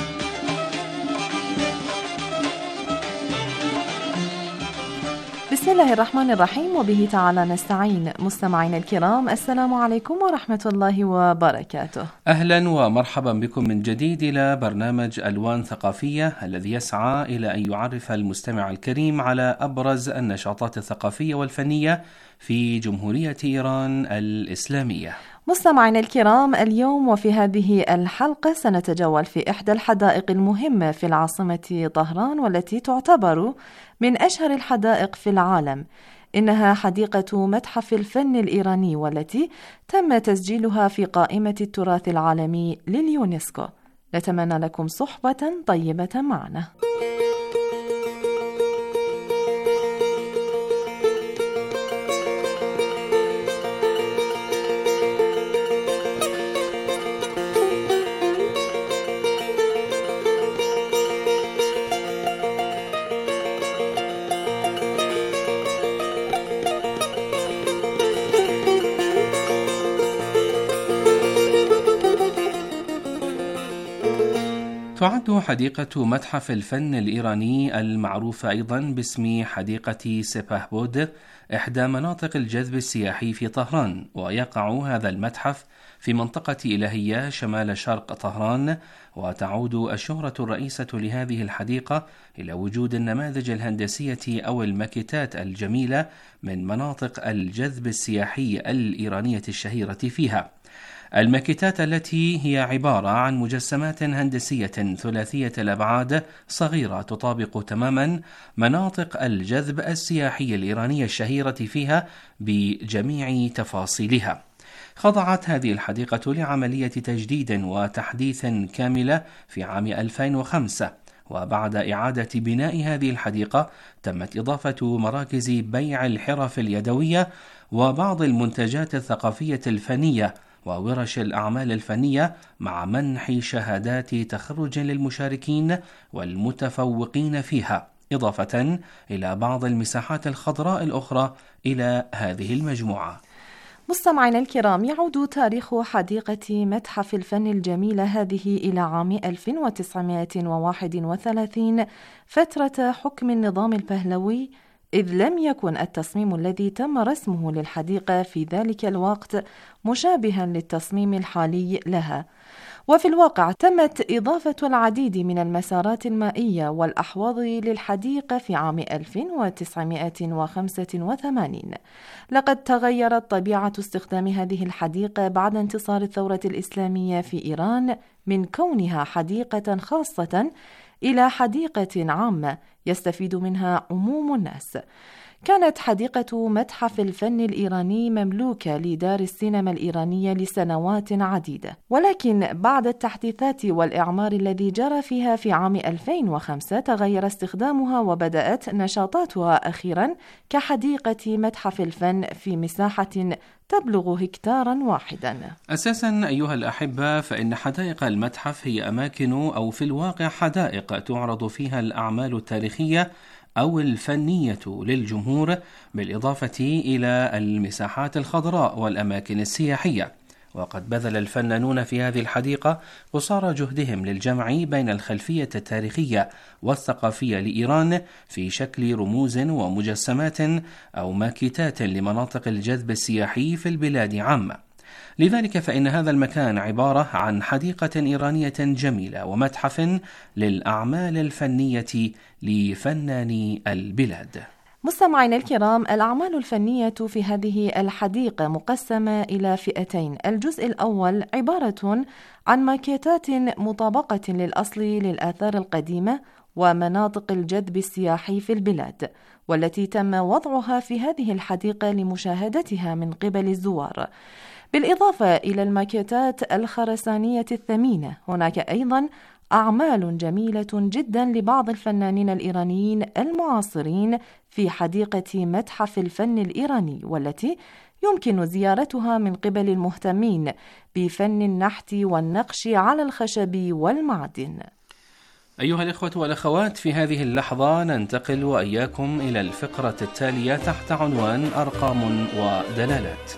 Speaker 16: بسم الله الرحمن الرحيم، وبه تعالى نستعين. مستمعينا الكرام، السلام عليكم ورحمة الله وبركاته.
Speaker 17: أهلا ومرحبا بكم من جديد إلى برنامج ألوان ثقافية، الذي يسعى إلى أن يعرف المستمع الكريم على أبرز النشاطات الثقافية والفنية في جمهورية إيران الإسلامية.
Speaker 16: مستمعينا الكرام، اليوم وفي هذه الحلقة سنتجول في إحدى الحدائق المهمة في العاصمة طهران، والتي تعتبر من أشهر الحدائق في العالم. إنها حديقة متحف الفن الإيراني، والتي تم تسجيلها في قائمة التراث العالمي لليونسكو. نتمنى لكم صحبة طيبة معنا.
Speaker 17: تعد حديقة متحف الفن الإيراني المعروفة أيضا باسم حديقة سبهبود إحدى مناطق الجذب السياحي في طهران، ويقع هذا المتحف في منطقة إلهية شمال شرق طهران. وتعود الشهرة الرئيسة لهذه الحديقة إلى وجود النماذج الهندسية أو الماكيتات الجميلة من مناطق الجذب السياحي الإيرانية الشهيرة فيها. الماكيتات التي هي عبارة عن مجسمات هندسية ثلاثية الأبعاد صغيرة تطابق تماما مناطق الجذب السياحي الإيرانية الشهيرة فيها بجميع تفاصيلها. خضعت هذه الحديقة لعملية تجديد وتحديث كاملة في عام ألفين وخمسة، وبعد إعادة بناء هذه الحديقة تمت إضافة مراكز بيع الحرف اليدوية وبعض المنتجات الثقافية الفنية وورش الأعمال الفنية، مع منح شهادات تخرج للمشاركين والمتفوقين فيها، إضافة إلى بعض المساحات الخضراء الأخرى إلى هذه المجموعة.
Speaker 16: مستمعينا الكرام، يعود تاريخ حديقة متحف الفن الجميلة هذه إلى عام ألف وتسعمائة وواحد وثلاثين، فترة حكم النظام البهلوي، إذ لم يكن التصميم الذي تم رسمه للحديقة في ذلك الوقت مشابها للتصميم الحالي لها. وفي الواقع تمت إضافة العديد من المسارات المائية والأحواض للحديقة في عام ألف وتسعمائة وخمسة وثمانين. لقد تغيرت طبيعة استخدام هذه الحديقة بعد انتصار الثورة الإسلامية في إيران من كونها حديقة خاصة إلى حديقة عامة يستفيد منها عموم الناس. كانت حديقة متحف الفن الإيراني مملوكة لدار السينما الإيرانية لسنوات عديدة، ولكن بعد التحديثات والإعمار الذي جرى فيها في عام ألفين وخمسة تغير استخدامها، وبدأت نشاطاتها أخيرا كحديقة متحف الفن في مساحة تبلغ هكتارا واحدا.
Speaker 17: أساسا أيها الأحبة، فإن حدائق المتحف هي أماكن أو في الواقع حدائق تعرض فيها الأعمال التاريخية أو الفنية للجمهور، بالإضافة إلى المساحات الخضراء والأماكن السياحية. وقد بذل الفنانون في هذه الحديقة قصارى جهدهم للجمع بين الخلفية التاريخية والثقافية لإيران في شكل رموز ومجسمات أو ماكيتات لمناطق الجذب السياحي في البلاد عامة. لذلك فإن هذا المكان عبارة عن حديقة إيرانية جميلة ومتحف للأعمال الفنية لفناني البلاد.
Speaker 16: مستمعينا الكرام، الأعمال الفنية في هذه الحديقة مقسمة إلى فئتين. الجزء الأول عبارة عن ماكيتات مطابقة للأصل للآثار القديمة ومناطق الجذب السياحي في البلاد، والتي تم وضعها في هذه الحديقة لمشاهدتها من قبل الزوار، بالإضافة إلى الماكيتات الخرسانية الثمينة. هناك أيضا أعمال جميلة جدا لبعض الفنانين الإيرانيين المعاصرين في حديقة متحف الفن الإيراني، والتي يمكن زيارتها من قبل المهتمين بفن النحت والنقش على الخشب والمعدن.
Speaker 17: أيها الإخوة والأخوات، في هذه اللحظة ننتقل وإياكم إلى الفقرة التالية تحت عنوان أرقام ودلالات.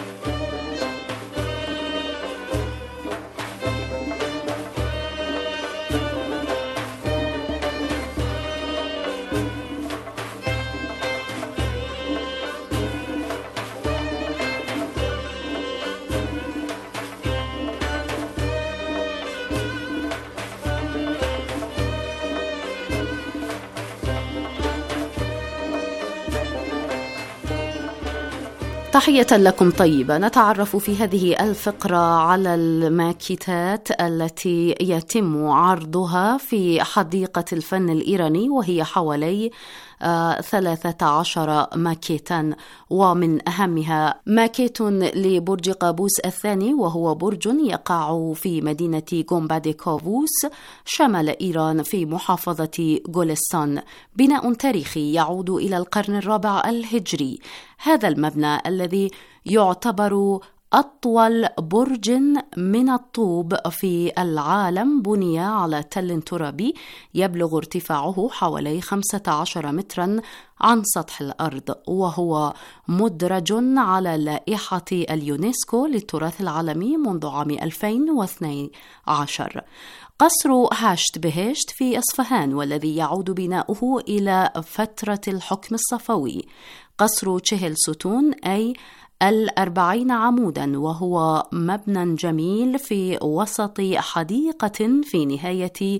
Speaker 18: تحية لكم طيبة. نتعرف في هذه الفقرة على الماكيتات التي يتم عرضها في حديقة الفن الإيراني، وهي حوالي ثلاثة عشر ماكيتا، ومن أهمها ماكيت لبرج قابوس الثاني، وهو برج يقع في مدينة غومباديكوفوس شمال إيران في محافظة غولستان، بناء تاريخي يعود إلى القرن الرابع الهجري. هذا المبنى الذي يعتبر أطول برج من الطوب في العالم بني على تل ترابي يبلغ ارتفاعه حوالي خمسة عشر مترا عن سطح الأرض، وهو مدرج على لائحة اليونسكو للتراث العالمي منذ عام ألفين واثني عشر. قصر هاشت بهشت في إصفهان، والذي يعود بناؤه إلى فترة الحكم الصفوي. قصر تشهل ستون أي الأربعين عمودا، وهو مبنى جميل في وسط حديقة في نهاية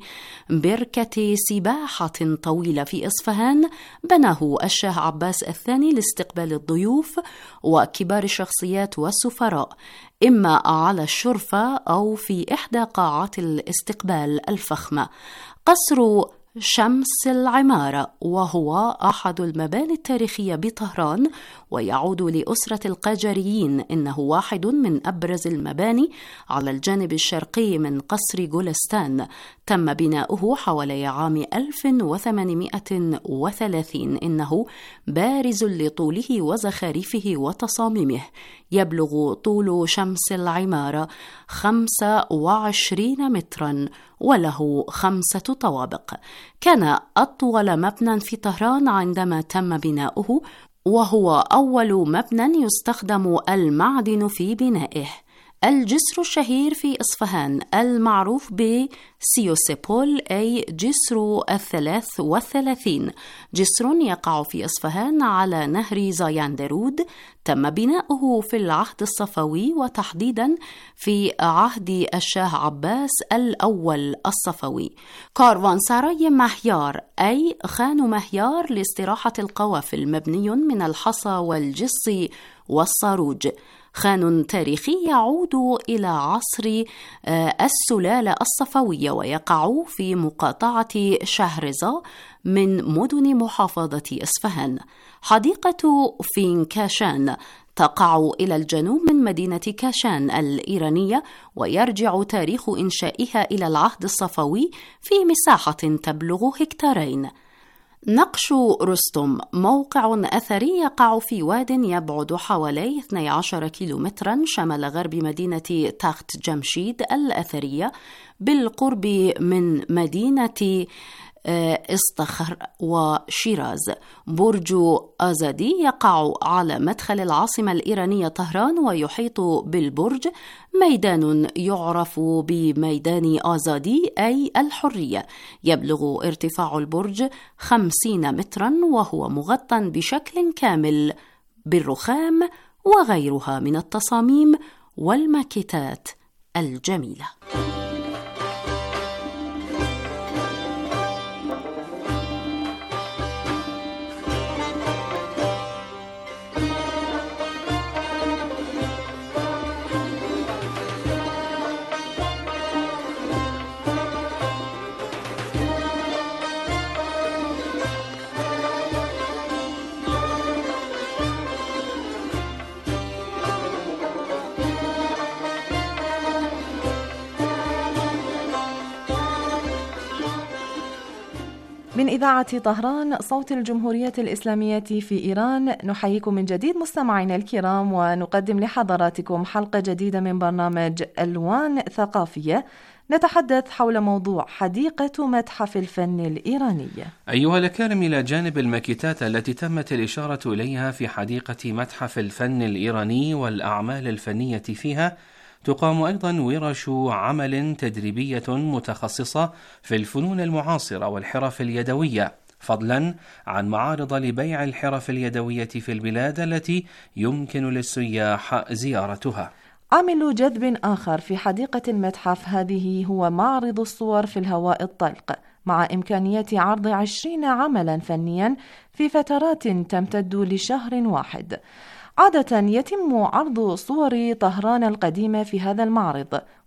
Speaker 18: بركة سباحة طويلة في إصفهان، بناه الشاه عباس الثاني لاستقبال الضيوف وكبار الشخصيات والسفراء، إما على الشرفة أو في إحدى قاعات الاستقبال الفخمة. قصر شمس العمارة، وهو أحد المباني التاريخية بطهران ويعود لأسرة القاجاريين. إنه واحد من أبرز المباني على الجانب الشرقي من قصر غولستان، تم بناؤه حوالي عام ألف وثمانمائة وثلاثين. إنه بارز لطوله وزخارفه وتصاميمه، يبلغ طول شمس العمارة خمسة وعشرين مترا وله خمسة طوابق. كان أطول مبنى في طهران عندما تم بناؤه، وهو أول مبنى يستخدم المعدن في بنائه. الجسر الشهير في إصفهان المعروف بسيوسيبول أي جسر الثلاث والثلاثين، جسر يقع في إصفهان على نهر زايندرود، تم بناؤه في العهد الصفوي وتحديدا في عهد الشاه عباس الأول الصفوي. كاروانسراي مهيار أي خان مهيار لاستراحة القوافل، مبني من الحصى والجص والصاروج، خان تاريخي يعود إلى عصر السلالة الصفوية، ويقع في مقاطعة شهرزة من مدن محافظة إصفهان. حديقة فين كاشان تقع إلى الجنوب من مدينة كاشان الإيرانية، ويرجع تاريخ إنشائها إلى العهد الصفوي في مساحة تبلغ هكتارين. نقش رستم موقع أثري يقع في واد يبعد حوالي اثني عشر كيلومترا شمال غرب مدينة تخت جمشيد الأثرية بالقرب من مدينة استخر وشيراز. برج آزادي يقع على مدخل العاصمة الإيرانية طهران، ويحيط بالبرج ميدان يعرف بميدان آزادي أي الحرية، يبلغ ارتفاع البرج خمسين مترا، وهو مغطى بشكل كامل بالرخام وغيرها من التصاميم والماكيتات الجميلة.
Speaker 16: من إذاعة طهران صوت الجمهورية الإسلامية في إيران، نحييكم من جديد مستمعينا الكرام، ونقدم لحضراتكم حلقة جديدة من برنامج ألوان ثقافية، نتحدث حول موضوع حديقة متحف الفن الإيراني.
Speaker 17: أيها الأكارم، إلى جانب الماكيتات التي تمت الإشارة إليها في حديقة متحف الفن الإيراني والأعمال الفنية فيها، تقام أيضا ورش عمل تدريبية متخصصة في الفنون المعاصرة والحرف اليدوية، فضلا عن معارض لبيع الحرف اليدوية في البلاد التي يمكن للسياح زيارتها.
Speaker 16: عامل جذب آخر في حديقة المتحف هذه هو معرض الصور في الهواء الطلق، مع إمكانية عرض عشرين عملا فنيا في فترات تمتد لشهر واحد. عادة يتم عرض صور طهران القديمة في هذا المعرض،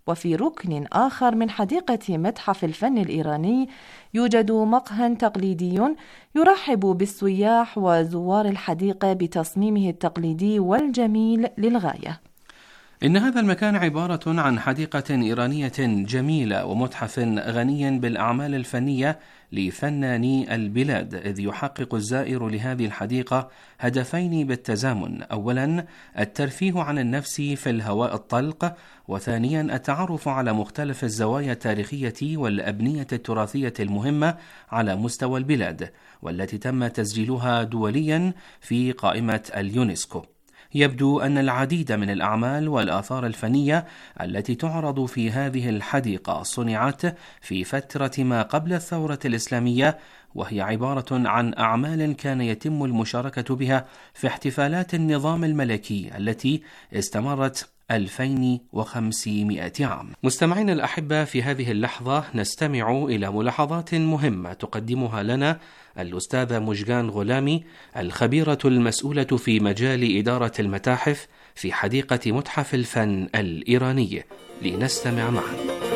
Speaker 16: وفي ركن آخر من حديقة متحف الفن الإيراني يوجد مقهى تقليدي يرحب بالسياح وزوار الحديقة بتصميمه التقليدي والجميل للغاية.
Speaker 17: إن هذا المكان عبارة عن حديقة إيرانية جميلة ومتحف غني بالأعمال الفنية لفناني البلاد، إذ يحقق الزائر لهذه الحديقة هدفين بالتزامن: أولا الترفيه عن النفس في الهواء الطلق، وثانيا التعرف على مختلف الزوايا التاريخية والأبنية التراثية المهمة على مستوى البلاد، والتي تم تسجيلها دوليا في قائمة اليونسكو. يبدو أن العديد من الأعمال والآثار الفنية التي تعرض في هذه الحديقة صنعت في فترة ما قبل الثورة الإسلامية، وهي عبارة عن أعمال كان يتم المشاركة بها في احتفالات النظام الملكي التي استمرت ألفين وخمسمائة عام. مستمعين الأحبة، في هذه اللحظة نستمع إلى ملاحظات مهمة تقدمها لنا الأستاذة مجغان غلامي، الخبيرة المسؤولة في مجال إدارة المتاحف في حديقة متحف الفن الإيراني. لنستمع معا.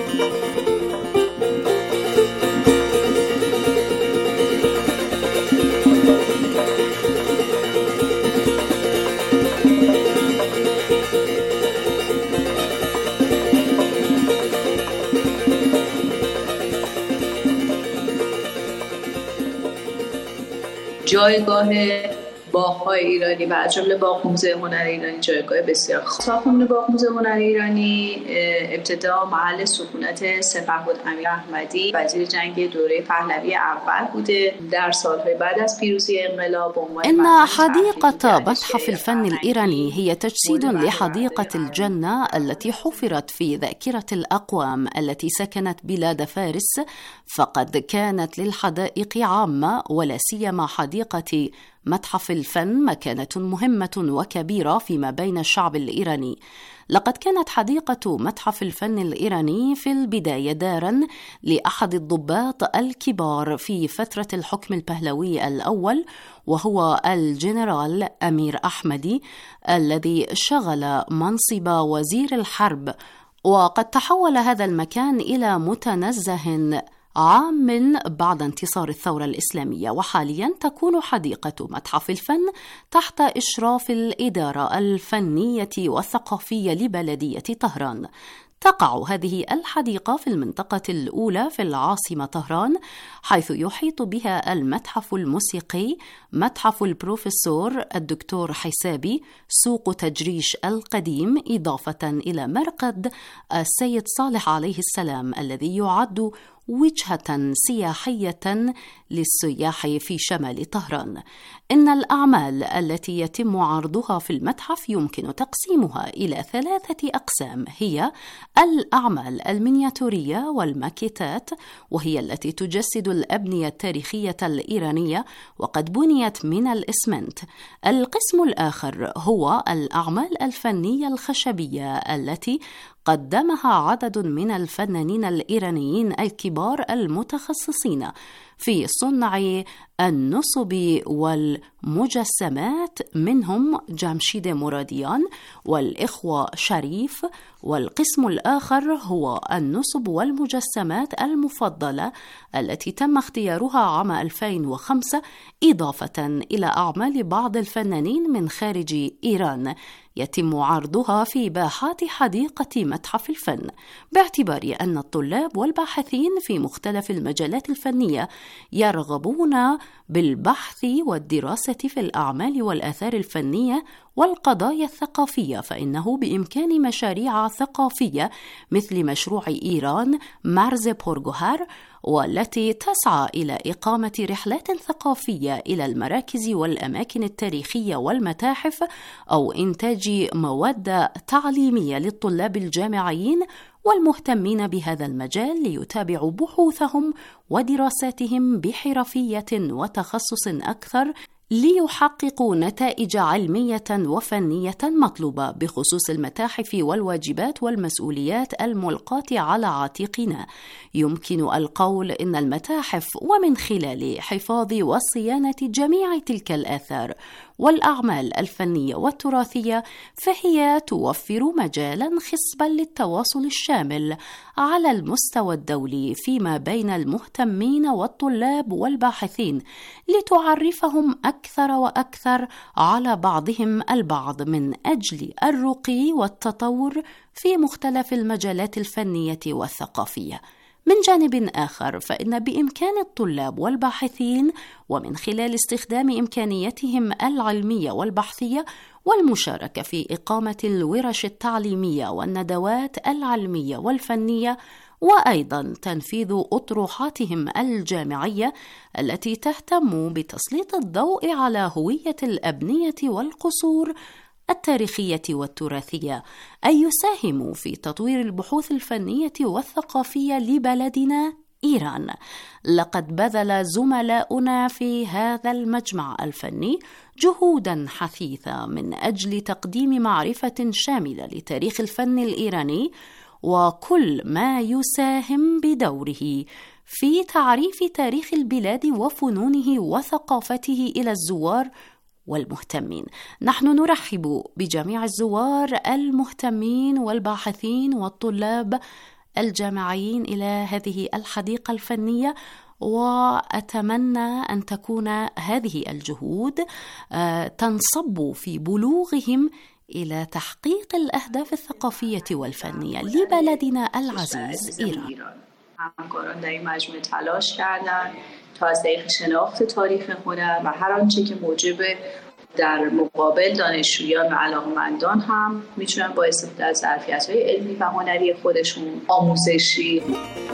Speaker 19: جایگاه باغ‌های ایرانی و از جمله باغ موزه هنر ایرانی جایگاه بسیار خاص. ساختمان باغ موزه هنر ایرانی ابتدا محل سکونت سپهبد امیر احمدی وزیر جنگ دوره پهلوی اول بوده. در سالهای بعد از پیروزی انقلاب
Speaker 18: إن حديقة متحف الفن الإيراني هي تجسيد لحديقة الجنة التي حفرت في ذاكرة الأقوام التي سكنت بلاد فارس، فقد كانت للحدائق عامة ولا سيما حديقة متحف الفن مكانة مهمة وكبيرة فيما بين الشعب الإيراني. لقد كانت حديقة متحف الفن الإيراني في البداية داراً لأحد الضباط الكبار في فترة الحكم البهلوي الأول، وهو الجنرال أمير أحمدي الذي شغل منصب وزير الحرب. وقد تحول هذا المكان إلى متنزه عام بعد انتصار الثورة الإسلامية، وحاليا تكون حديقة متحف الفن تحت إشراف الإدارة الفنية والثقافية لبلدية طهران. تقع هذه الحديقة في المنطقة الأولى في العاصمة طهران، حيث يحيط بها المتحف الموسيقي، متحف البروفيسور الدكتور حسابي، سوق تجريش القديم، إضافة إلى مرقد السيد صالح عليه السلام الذي يعد وجهة سياحية للسياح في شمال طهران. إن الأعمال التي يتم عرضها في المتحف يمكن تقسيمها إلى ثلاثة أقسام، هي الأعمال المينياتورية والماكيتات، وهي التي تجسد الأبنية التاريخية الإيرانية وقد بنيت من الإسمنت. القسم الآخر هو الأعمال الفنية الخشبية التي قدمها عدد من الفنانين الإيرانيين الكبار المتخصصين في صنع النصب والمجسمات، منهم جمشيد مراديان والإخوة شريف. والقسم الآخر هو النصب والمجسمات المفضلة التي تم اختيارها عام ألفين وخمسة، إضافة إلى أعمال بعض الفنانين من خارج إيران يتم عرضها في باحات حديقة متحف الفن، باعتبار أن الطلاب والباحثين في مختلف المجالات الفنية يرغبون بالبحث والدراسة في الأعمال والآثار الفنية والقضايا الثقافية، فإنه بإمكان مشاريع ثقافية مثل مشروع إيران مارز بورغوهار، والتي تسعى إلى إقامة رحلات ثقافية إلى المراكز والأماكن التاريخية والمتاحف، أو إنتاج مواد تعليمية للطلاب الجامعيين والمهتمين بهذا المجال ليتابعوا بحوثهم ودراساتهم بحرفية وتخصص أكثر، ليحققوا نتائج علمية وفنية مطلوبة بخصوص المتاحف والواجبات والمسؤوليات الملقاة على عاتقنا. يمكن القول إن المتاحف، ومن خلال حفاظ وصيانة جميع تلك الآثار والأعمال الفنية والتراثية، فهي توفر مجالا خصبا للتواصل الشامل على المستوى الدولي فيما بين المهتمين والطلاب والباحثين، لتعرفهم أكثر وأكثر على بعضهم البعض من أجل الرقي والتطور في مختلف المجالات الفنية والثقافية. من جانب آخر، فإن بإمكان الطلاب والباحثين ومن خلال استخدام إمكانياتهم العلمية والبحثية والمشاركة في إقامة الورش التعليمية والندوات العلمية والفنية، وأيضا تنفيذ أطروحاتهم الجامعية التي تهتم بتسليط الضوء على هوية الأبنية والقصور التاريخية والتراثية، أي يساهم في تطوير البحوث الفنية والثقافية لبلدنا إيران. لقد بذل زملاؤنا في هذا المجمع الفني جهودا حثيثة من أجل تقديم معرفة شاملة لتاريخ الفن الإيراني وكل ما يساهم بدوره في تعريف تاريخ البلاد وفنونه وثقافته إلى الزوار والمهتمين. نحن نرحب بجميع الزوار المهتمين والباحثين والطلاب الجامعيين إلى هذه الحديقة الفنية، وأتمنى أن تكون هذه الجهود تنصب في بلوغهم إلى تحقيق الأهداف الثقافية والفنية لبلدنا العزيز إيران.
Speaker 19: همکاران در این مجموعه تلاش کردن تا از طریق شناخت تاریخ هنر و هر آنچه که موجب در مقابل دانشجویان و علاقه‌مندان هم میتونن با استفاده از ظرفیت‌های علمی و هنری خودشون آموزشی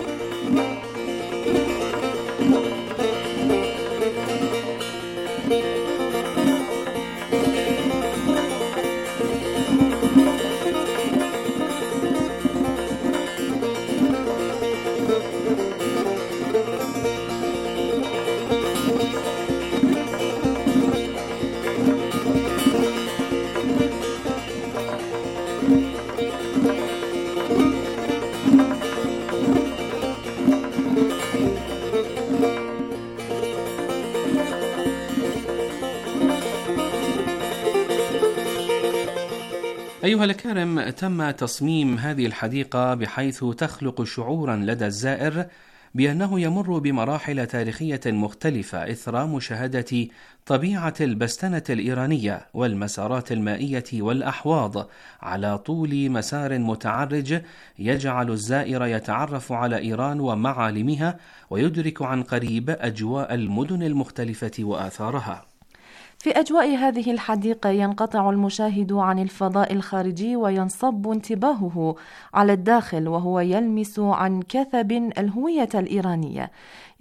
Speaker 17: أيها الكرام، تم تصميم هذه الحديقة بحيث تخلق شعورا لدى الزائر بأنه يمر بمراحل تاريخية مختلفة إثر مشاهدة طبيعة البستنة الإيرانية والمسارات المائية والأحواض على طول مسار متعرج يجعل الزائر يتعرف على إيران ومعالمها ويدرك عن قريب أجواء المدن المختلفة وآثارها.
Speaker 16: في أجواء هذه الحديقة ينقطع المشاهد عن الفضاء الخارجي وينصب انتباهه على الداخل، وهو يلمس عن كثب الهوية الإيرانية.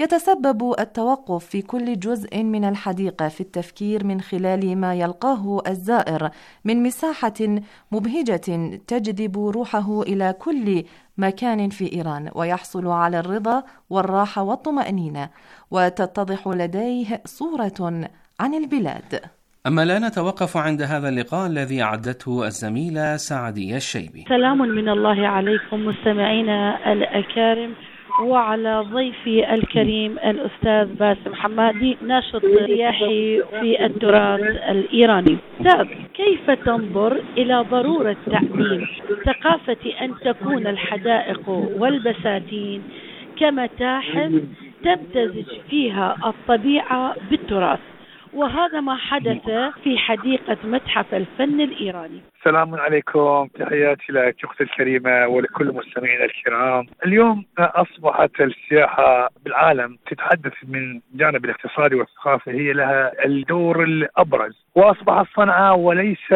Speaker 16: يتسبب التوقف في كل جزء من الحديقة في التفكير من خلال ما يلقاه الزائر من مساحة مبهجة تجذب روحه إلى كل مكان في إيران، ويحصل على الرضا والراحة والطمأنينة، وتتضح لديه صورة عن البلاد.
Speaker 17: أما لا نتوقف عند هذا اللقاء الذي أعدته الزميلة سعدية الشيبي.
Speaker 20: سلام من الله عليكم مستمعينا الأكارم، وعلى ضيفي الكريم الأستاذ باسم حمادي، ناشط سياحي في التراث الإيراني. أستاذ، كيف تنظر إلى ضرورة تعليم ثقافة أن تكون الحدائق والبساتين كمتاحف تمتزج فيها الطبيعة بالتراث، وهذا ما حدث في حديقة متحف الفن الإيراني؟
Speaker 21: السلام عليكم، تحياتي لك أختي الكريمة ولكل المستمعين الكرام. اليوم أصبحت السياحة بالعالم تتحدث من جانب الاقتصادي والثقافي، هي لها الدور الأبرز، وأصبحت صنعة وليس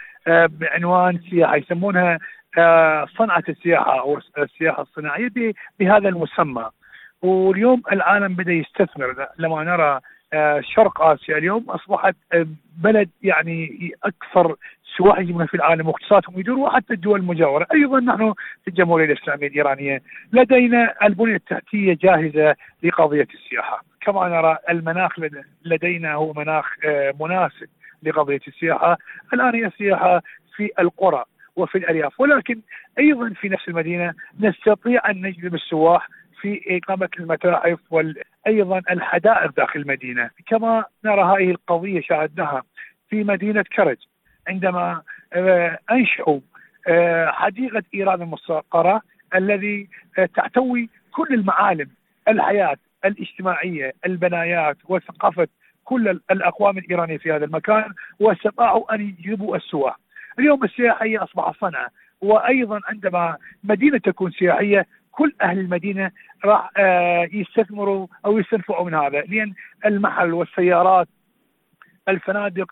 Speaker 21: بعنوان سياحة، يسمونها صنعة السياحة أو السياحة الصناعية بهذا المسمى. واليوم العالم بدأ يستثمر. لما نرى شرق آسيا اليوم أصبحت بلد يعني أكثر سواح يجون في العالم واقتصادهم يدور، وحتى الدول المجاورة. أيضا نحن في الجمهورية الإسلامية الإيرانية لدينا البنية التحتية جاهزة لقضية السياحة. كما نرى المناخ لدينا هو مناخ مناسب لقضية السياحة. الآن هي السياحة في القرى وفي الأرياف، ولكن أيضا في نفس المدينة نستطيع أن نجذب السواح في إقامة المتاحف وأيضا الحدائق داخل المدينة. كما نرى هذه القضية شاهدناها في مدينة كرج عندما أنشأوا حديقة إيران المصغرة الذي تحتوي كل المعالم الحياة الاجتماعية، البنايات وثقافة كل الأقوام الإيرانية في هذا المكان، واستطاعوا أن يجذبوا السواح. اليوم السياحية أصبحت صنعة، وأيضا عندما مدينة تكون سياحية كل أهل المدينة راح يستثمروا أو يستنفعوا من هذا، لأن المحل والسيارات، الفنادق،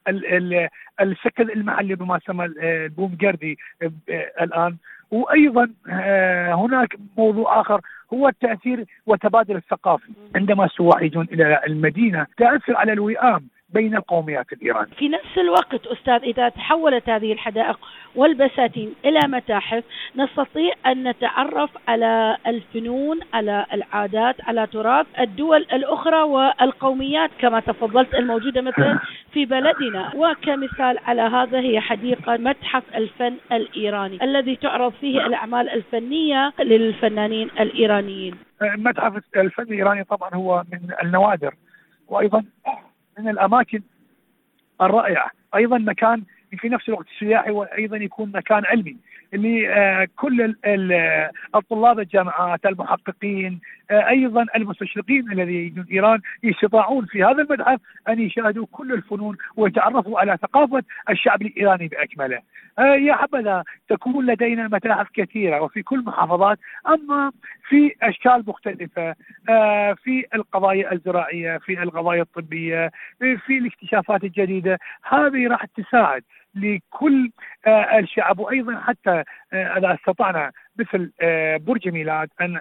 Speaker 21: السكن المحلي بما يسمى البومجردي الآن. وأيضا هناك موضوع آخر هو التأثير والتبادل الثقافي. عندما السواح يجون إلى المدينة تأثر على الوئام بين القوميات الإيرانية.
Speaker 20: في نفس الوقت أستاذ، إذا تحولت هذه الحدائق والبساتين إلى متاحف نستطيع أن نتعرف على الفنون، على العادات، على تراث الدول الأخرى والقوميات كما تفضلت الموجودة مثلا في بلدنا. وكمثال على هذا هي حديقة متحف الفن الإيراني الذي تعرض فيه الأعمال الفنية للفنانين الإيرانيين.
Speaker 21: متحف الفن الإيراني طبعا هو من النوادر وأيضا من الأماكن الرائعة، أيضا مكان في نفس الوقت سياحي وأيضا يكون مكان علمي اللي كل الطلاب الجامعات، المحققين، أيضا المستشرقين الذي يجون إيران يستطيعون في هذا المتحف أن يشاهدوا كل الفنون ويتعرفوا على ثقافة الشعب الإيراني بأكمله. يا حبذا تكون لدينا متاحف كثيرة وفي كل محافظات، أما في أشكال مختلفة، في القضايا الزراعية، في القضايا الطبية، في الاكتشافات الجديدة. هذه راح تساعد لكل الشعب. وأيضا حتى إذا استطعنا مثل برج ميلاد أن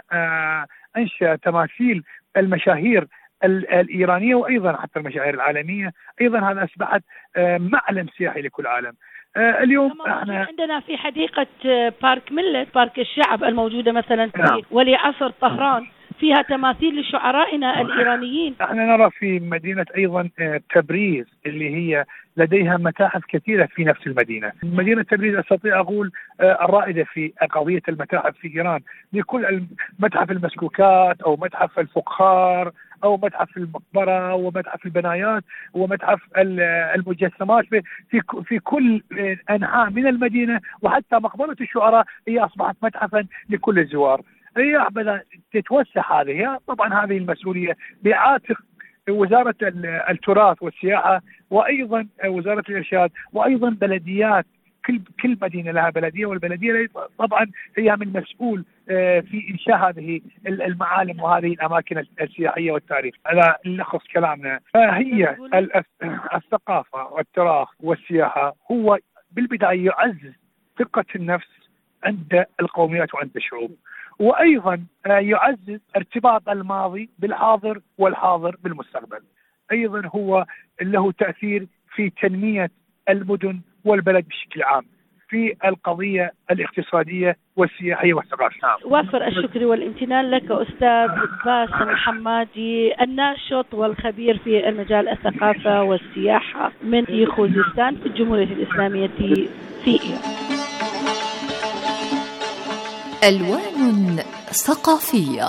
Speaker 21: أنشأ تماثيل المشاهير الإيرانية وأيضا حتى المشاهير العالمية، أيضا هذا أصبحت معلم سياحي لكل العالم. اليوم احنا
Speaker 20: عندنا في حديقة بارك ملت، بارك الشعب الموجودة مثلا في ولي عصر طهران، فيها تماثيل لشعرائنا الإيرانيين.
Speaker 21: احنا نرى في مدينة أيضا تبريز اللي هي لديها متاحف كثيرة في نفس المدينة. مدينة تبريز أستطيع أقول الرائدة في قضية المتاحف في إيران، لكل متحف المسكوكات أو متحف الفخار أو متحف المقبرة ومتحف البنايات ومتحف المجسمات في في كل أنحاء من المدينة، وحتى مقبرة الشعراء هي أصبحت متحفا لكل الزوار. هي أحبذا تتوسع هذه، طبعا هذه المسؤولية بعاتق وزارة التراث والسياحة وأيضا وزارة الإرشاد وأيضا بلديات. كل كل مدينة لها بلدية، والبلدية طبعا هي من مسؤول في إنشاء هذه المعالم وهذه الأماكن السياحية والتاريخ. على نلخص كلامنا، فهي الثقافة والتراث والسياحة هو بالبداية يعزز ثقة النفس عند القوميات وعند الشعوب، وأيضا يعزز ارتباط الماضي بالحاضر والحاضر بالمستقبل. أيضا هو له تأثير في تنمية المدن والبلد بشكل عام في القضية الاقتصادية والسياحية والثقافية.
Speaker 20: وافر الشكر والامتنان لك أستاذ باسم حمادي، الناشط والخبير في المجال الثقافة والسياحة من خوزستان في الجمهورية الإسلامية في إيران.
Speaker 14: ألوان ثقافية.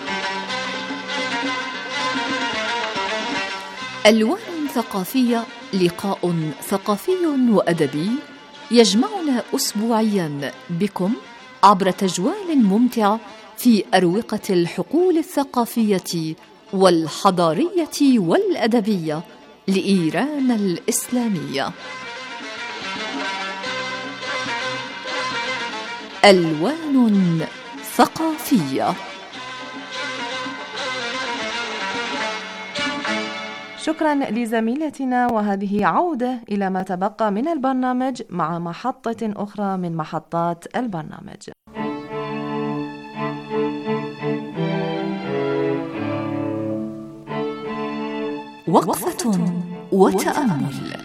Speaker 14: ألوان ثقافية لقاء ثقافي وأدبي يجمعنا أسبوعيا بكم عبر تجوال ممتع في أروقة الحقول الثقافية والحضارية والأدبية لإيران الإسلامية. ألوان ثقافية.
Speaker 16: شكرا لزميلتنا، وهذه عودة إلى ما تبقى من البرنامج مع محطة أخرى من محطات البرنامج.
Speaker 14: وقفة وتأمل.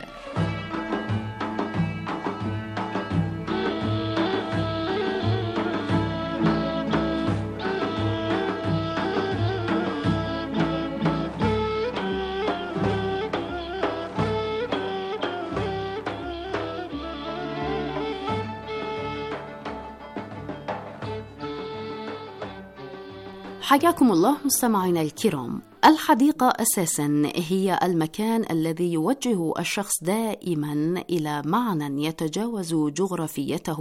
Speaker 18: حياكم الله مستمعينا الكرام. الحديقة أساساً هي المكان الذي يوجه الشخص دائماً إلى معنى يتجاوز جغرافيته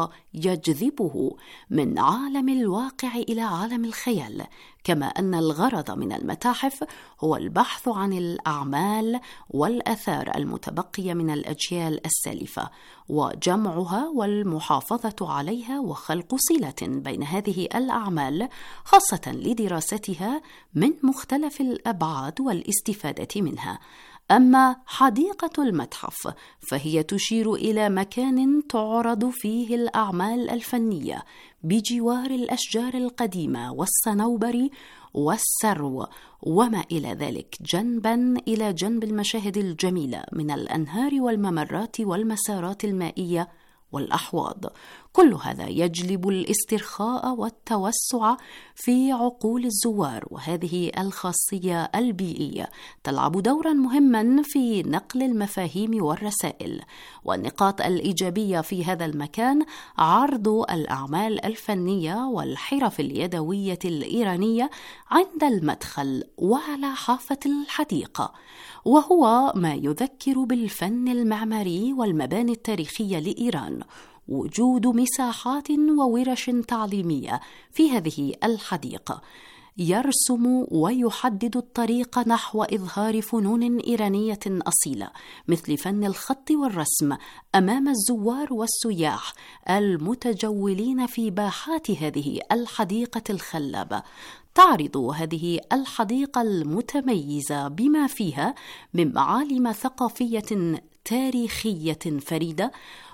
Speaker 18: ويجذبه من عالم الواقع إلى عالم الخيال، كما أن الغرض من المتاحف هو البحث عن الأعمال والآثار المتبقية من الأجيال السالفة وجمعها والمحافظة عليها وخلق صلة بين هذه الأعمال، خاصة لدراستها من مختلف الأبعاد والاستفادة منها. أما حديقة المتحف فهي تشير إلى مكان تعرض فيه الأعمال الفنية بجوار الأشجار القديمة والصنوبر والسرو وما إلى ذلك، جنبا إلى جنب المشاهد الجميلة من الأنهار والممرات والمسارات المائية والأحواض. كل هذا يجلب الاسترخاء والتوسع في عقول الزوار، وهذه الخاصية البيئية تلعب دورا مهما في نقل المفاهيم والرسائل. والنقاط الإيجابية في هذا المكان عرض الأعمال الفنية والحرف اليدوية الإيرانية عند المدخل وعلى حافة الحديقة، وهو ما يذكر بالفن المعماري والمباني التاريخية لإيران. وجود مساحات وورش تعليمية في هذه الحديقة يرسم ويحدد الطريق نحو إظهار فنون إيرانية أصيلة مثل فن الخط والرسم أمام الزوار والسياح المتجولين في باحات هذه الحديقة الخلابة. تعرض هذه الحديقة المتميزة بما فيها من معالم ثقافية تاريخية فريدة،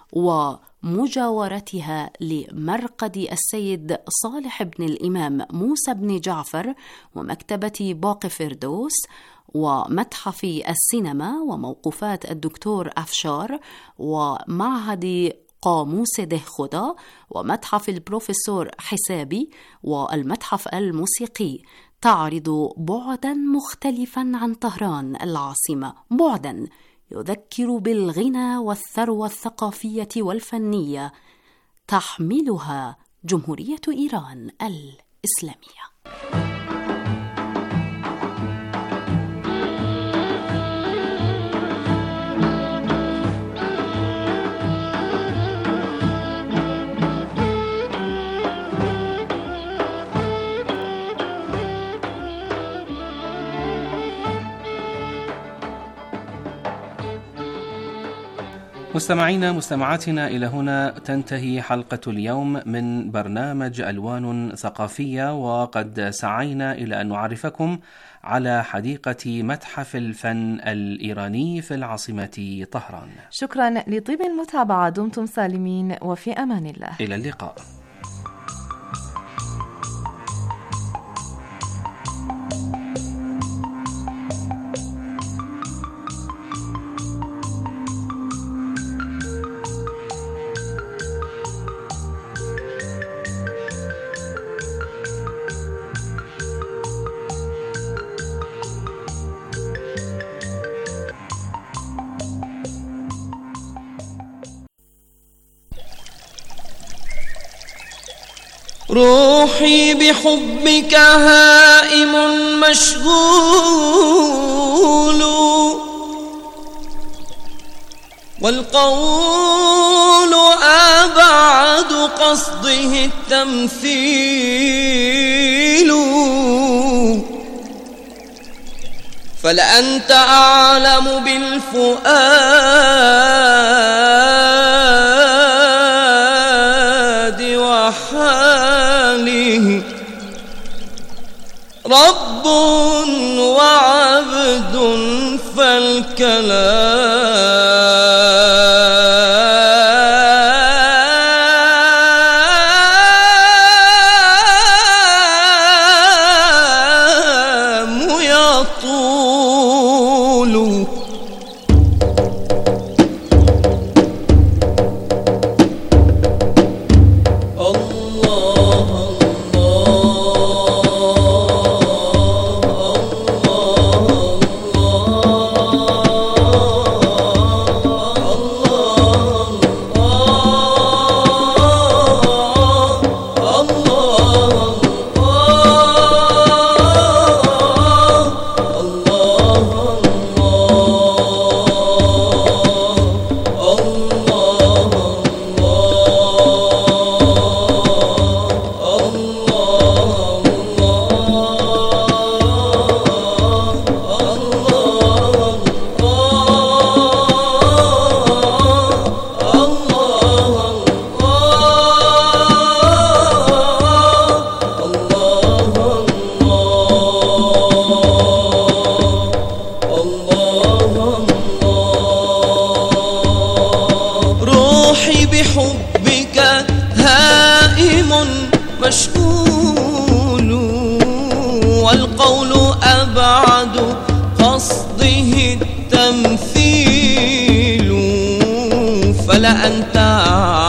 Speaker 18: ومجاورتها لمرقد السيد صالح بن الإمام موسى بن جعفر ومكتبة باقي فردوس ومتحف السينما وموقوفات الدكتور أفشار ومعهد قاموس ده خدا ومتحف البروفيسور حسابي والمتحف الموسيقي، تعرض بعدا مختلفا عن طهران العاصمة، بعدا يذكر بالغنى والثروة الثقافية والفنية تحملها جمهورية إيران الإسلامية.
Speaker 17: مستمعينا مستمعاتنا، إلى هنا تنتهي حلقة اليوم من برنامج ألوان ثقافية، وقد سعينا إلى أن نعرفكم على حديقة متحف الفن الإيراني في العاصمة طهران.
Speaker 16: شكرا لطيب المتابعة، دمتم سالمين وفي أمان الله.
Speaker 17: إلى اللقاء.
Speaker 1: روحي بحبك هائم مشغول، والقول أبعد قصده التمثيل، فلأنت أعلم بالفؤاد وحاله، رب وعبد فالكلام يطول. الله الله روحك هائم مشغول، والقول أبعد قصده التمثيل، فلا أنت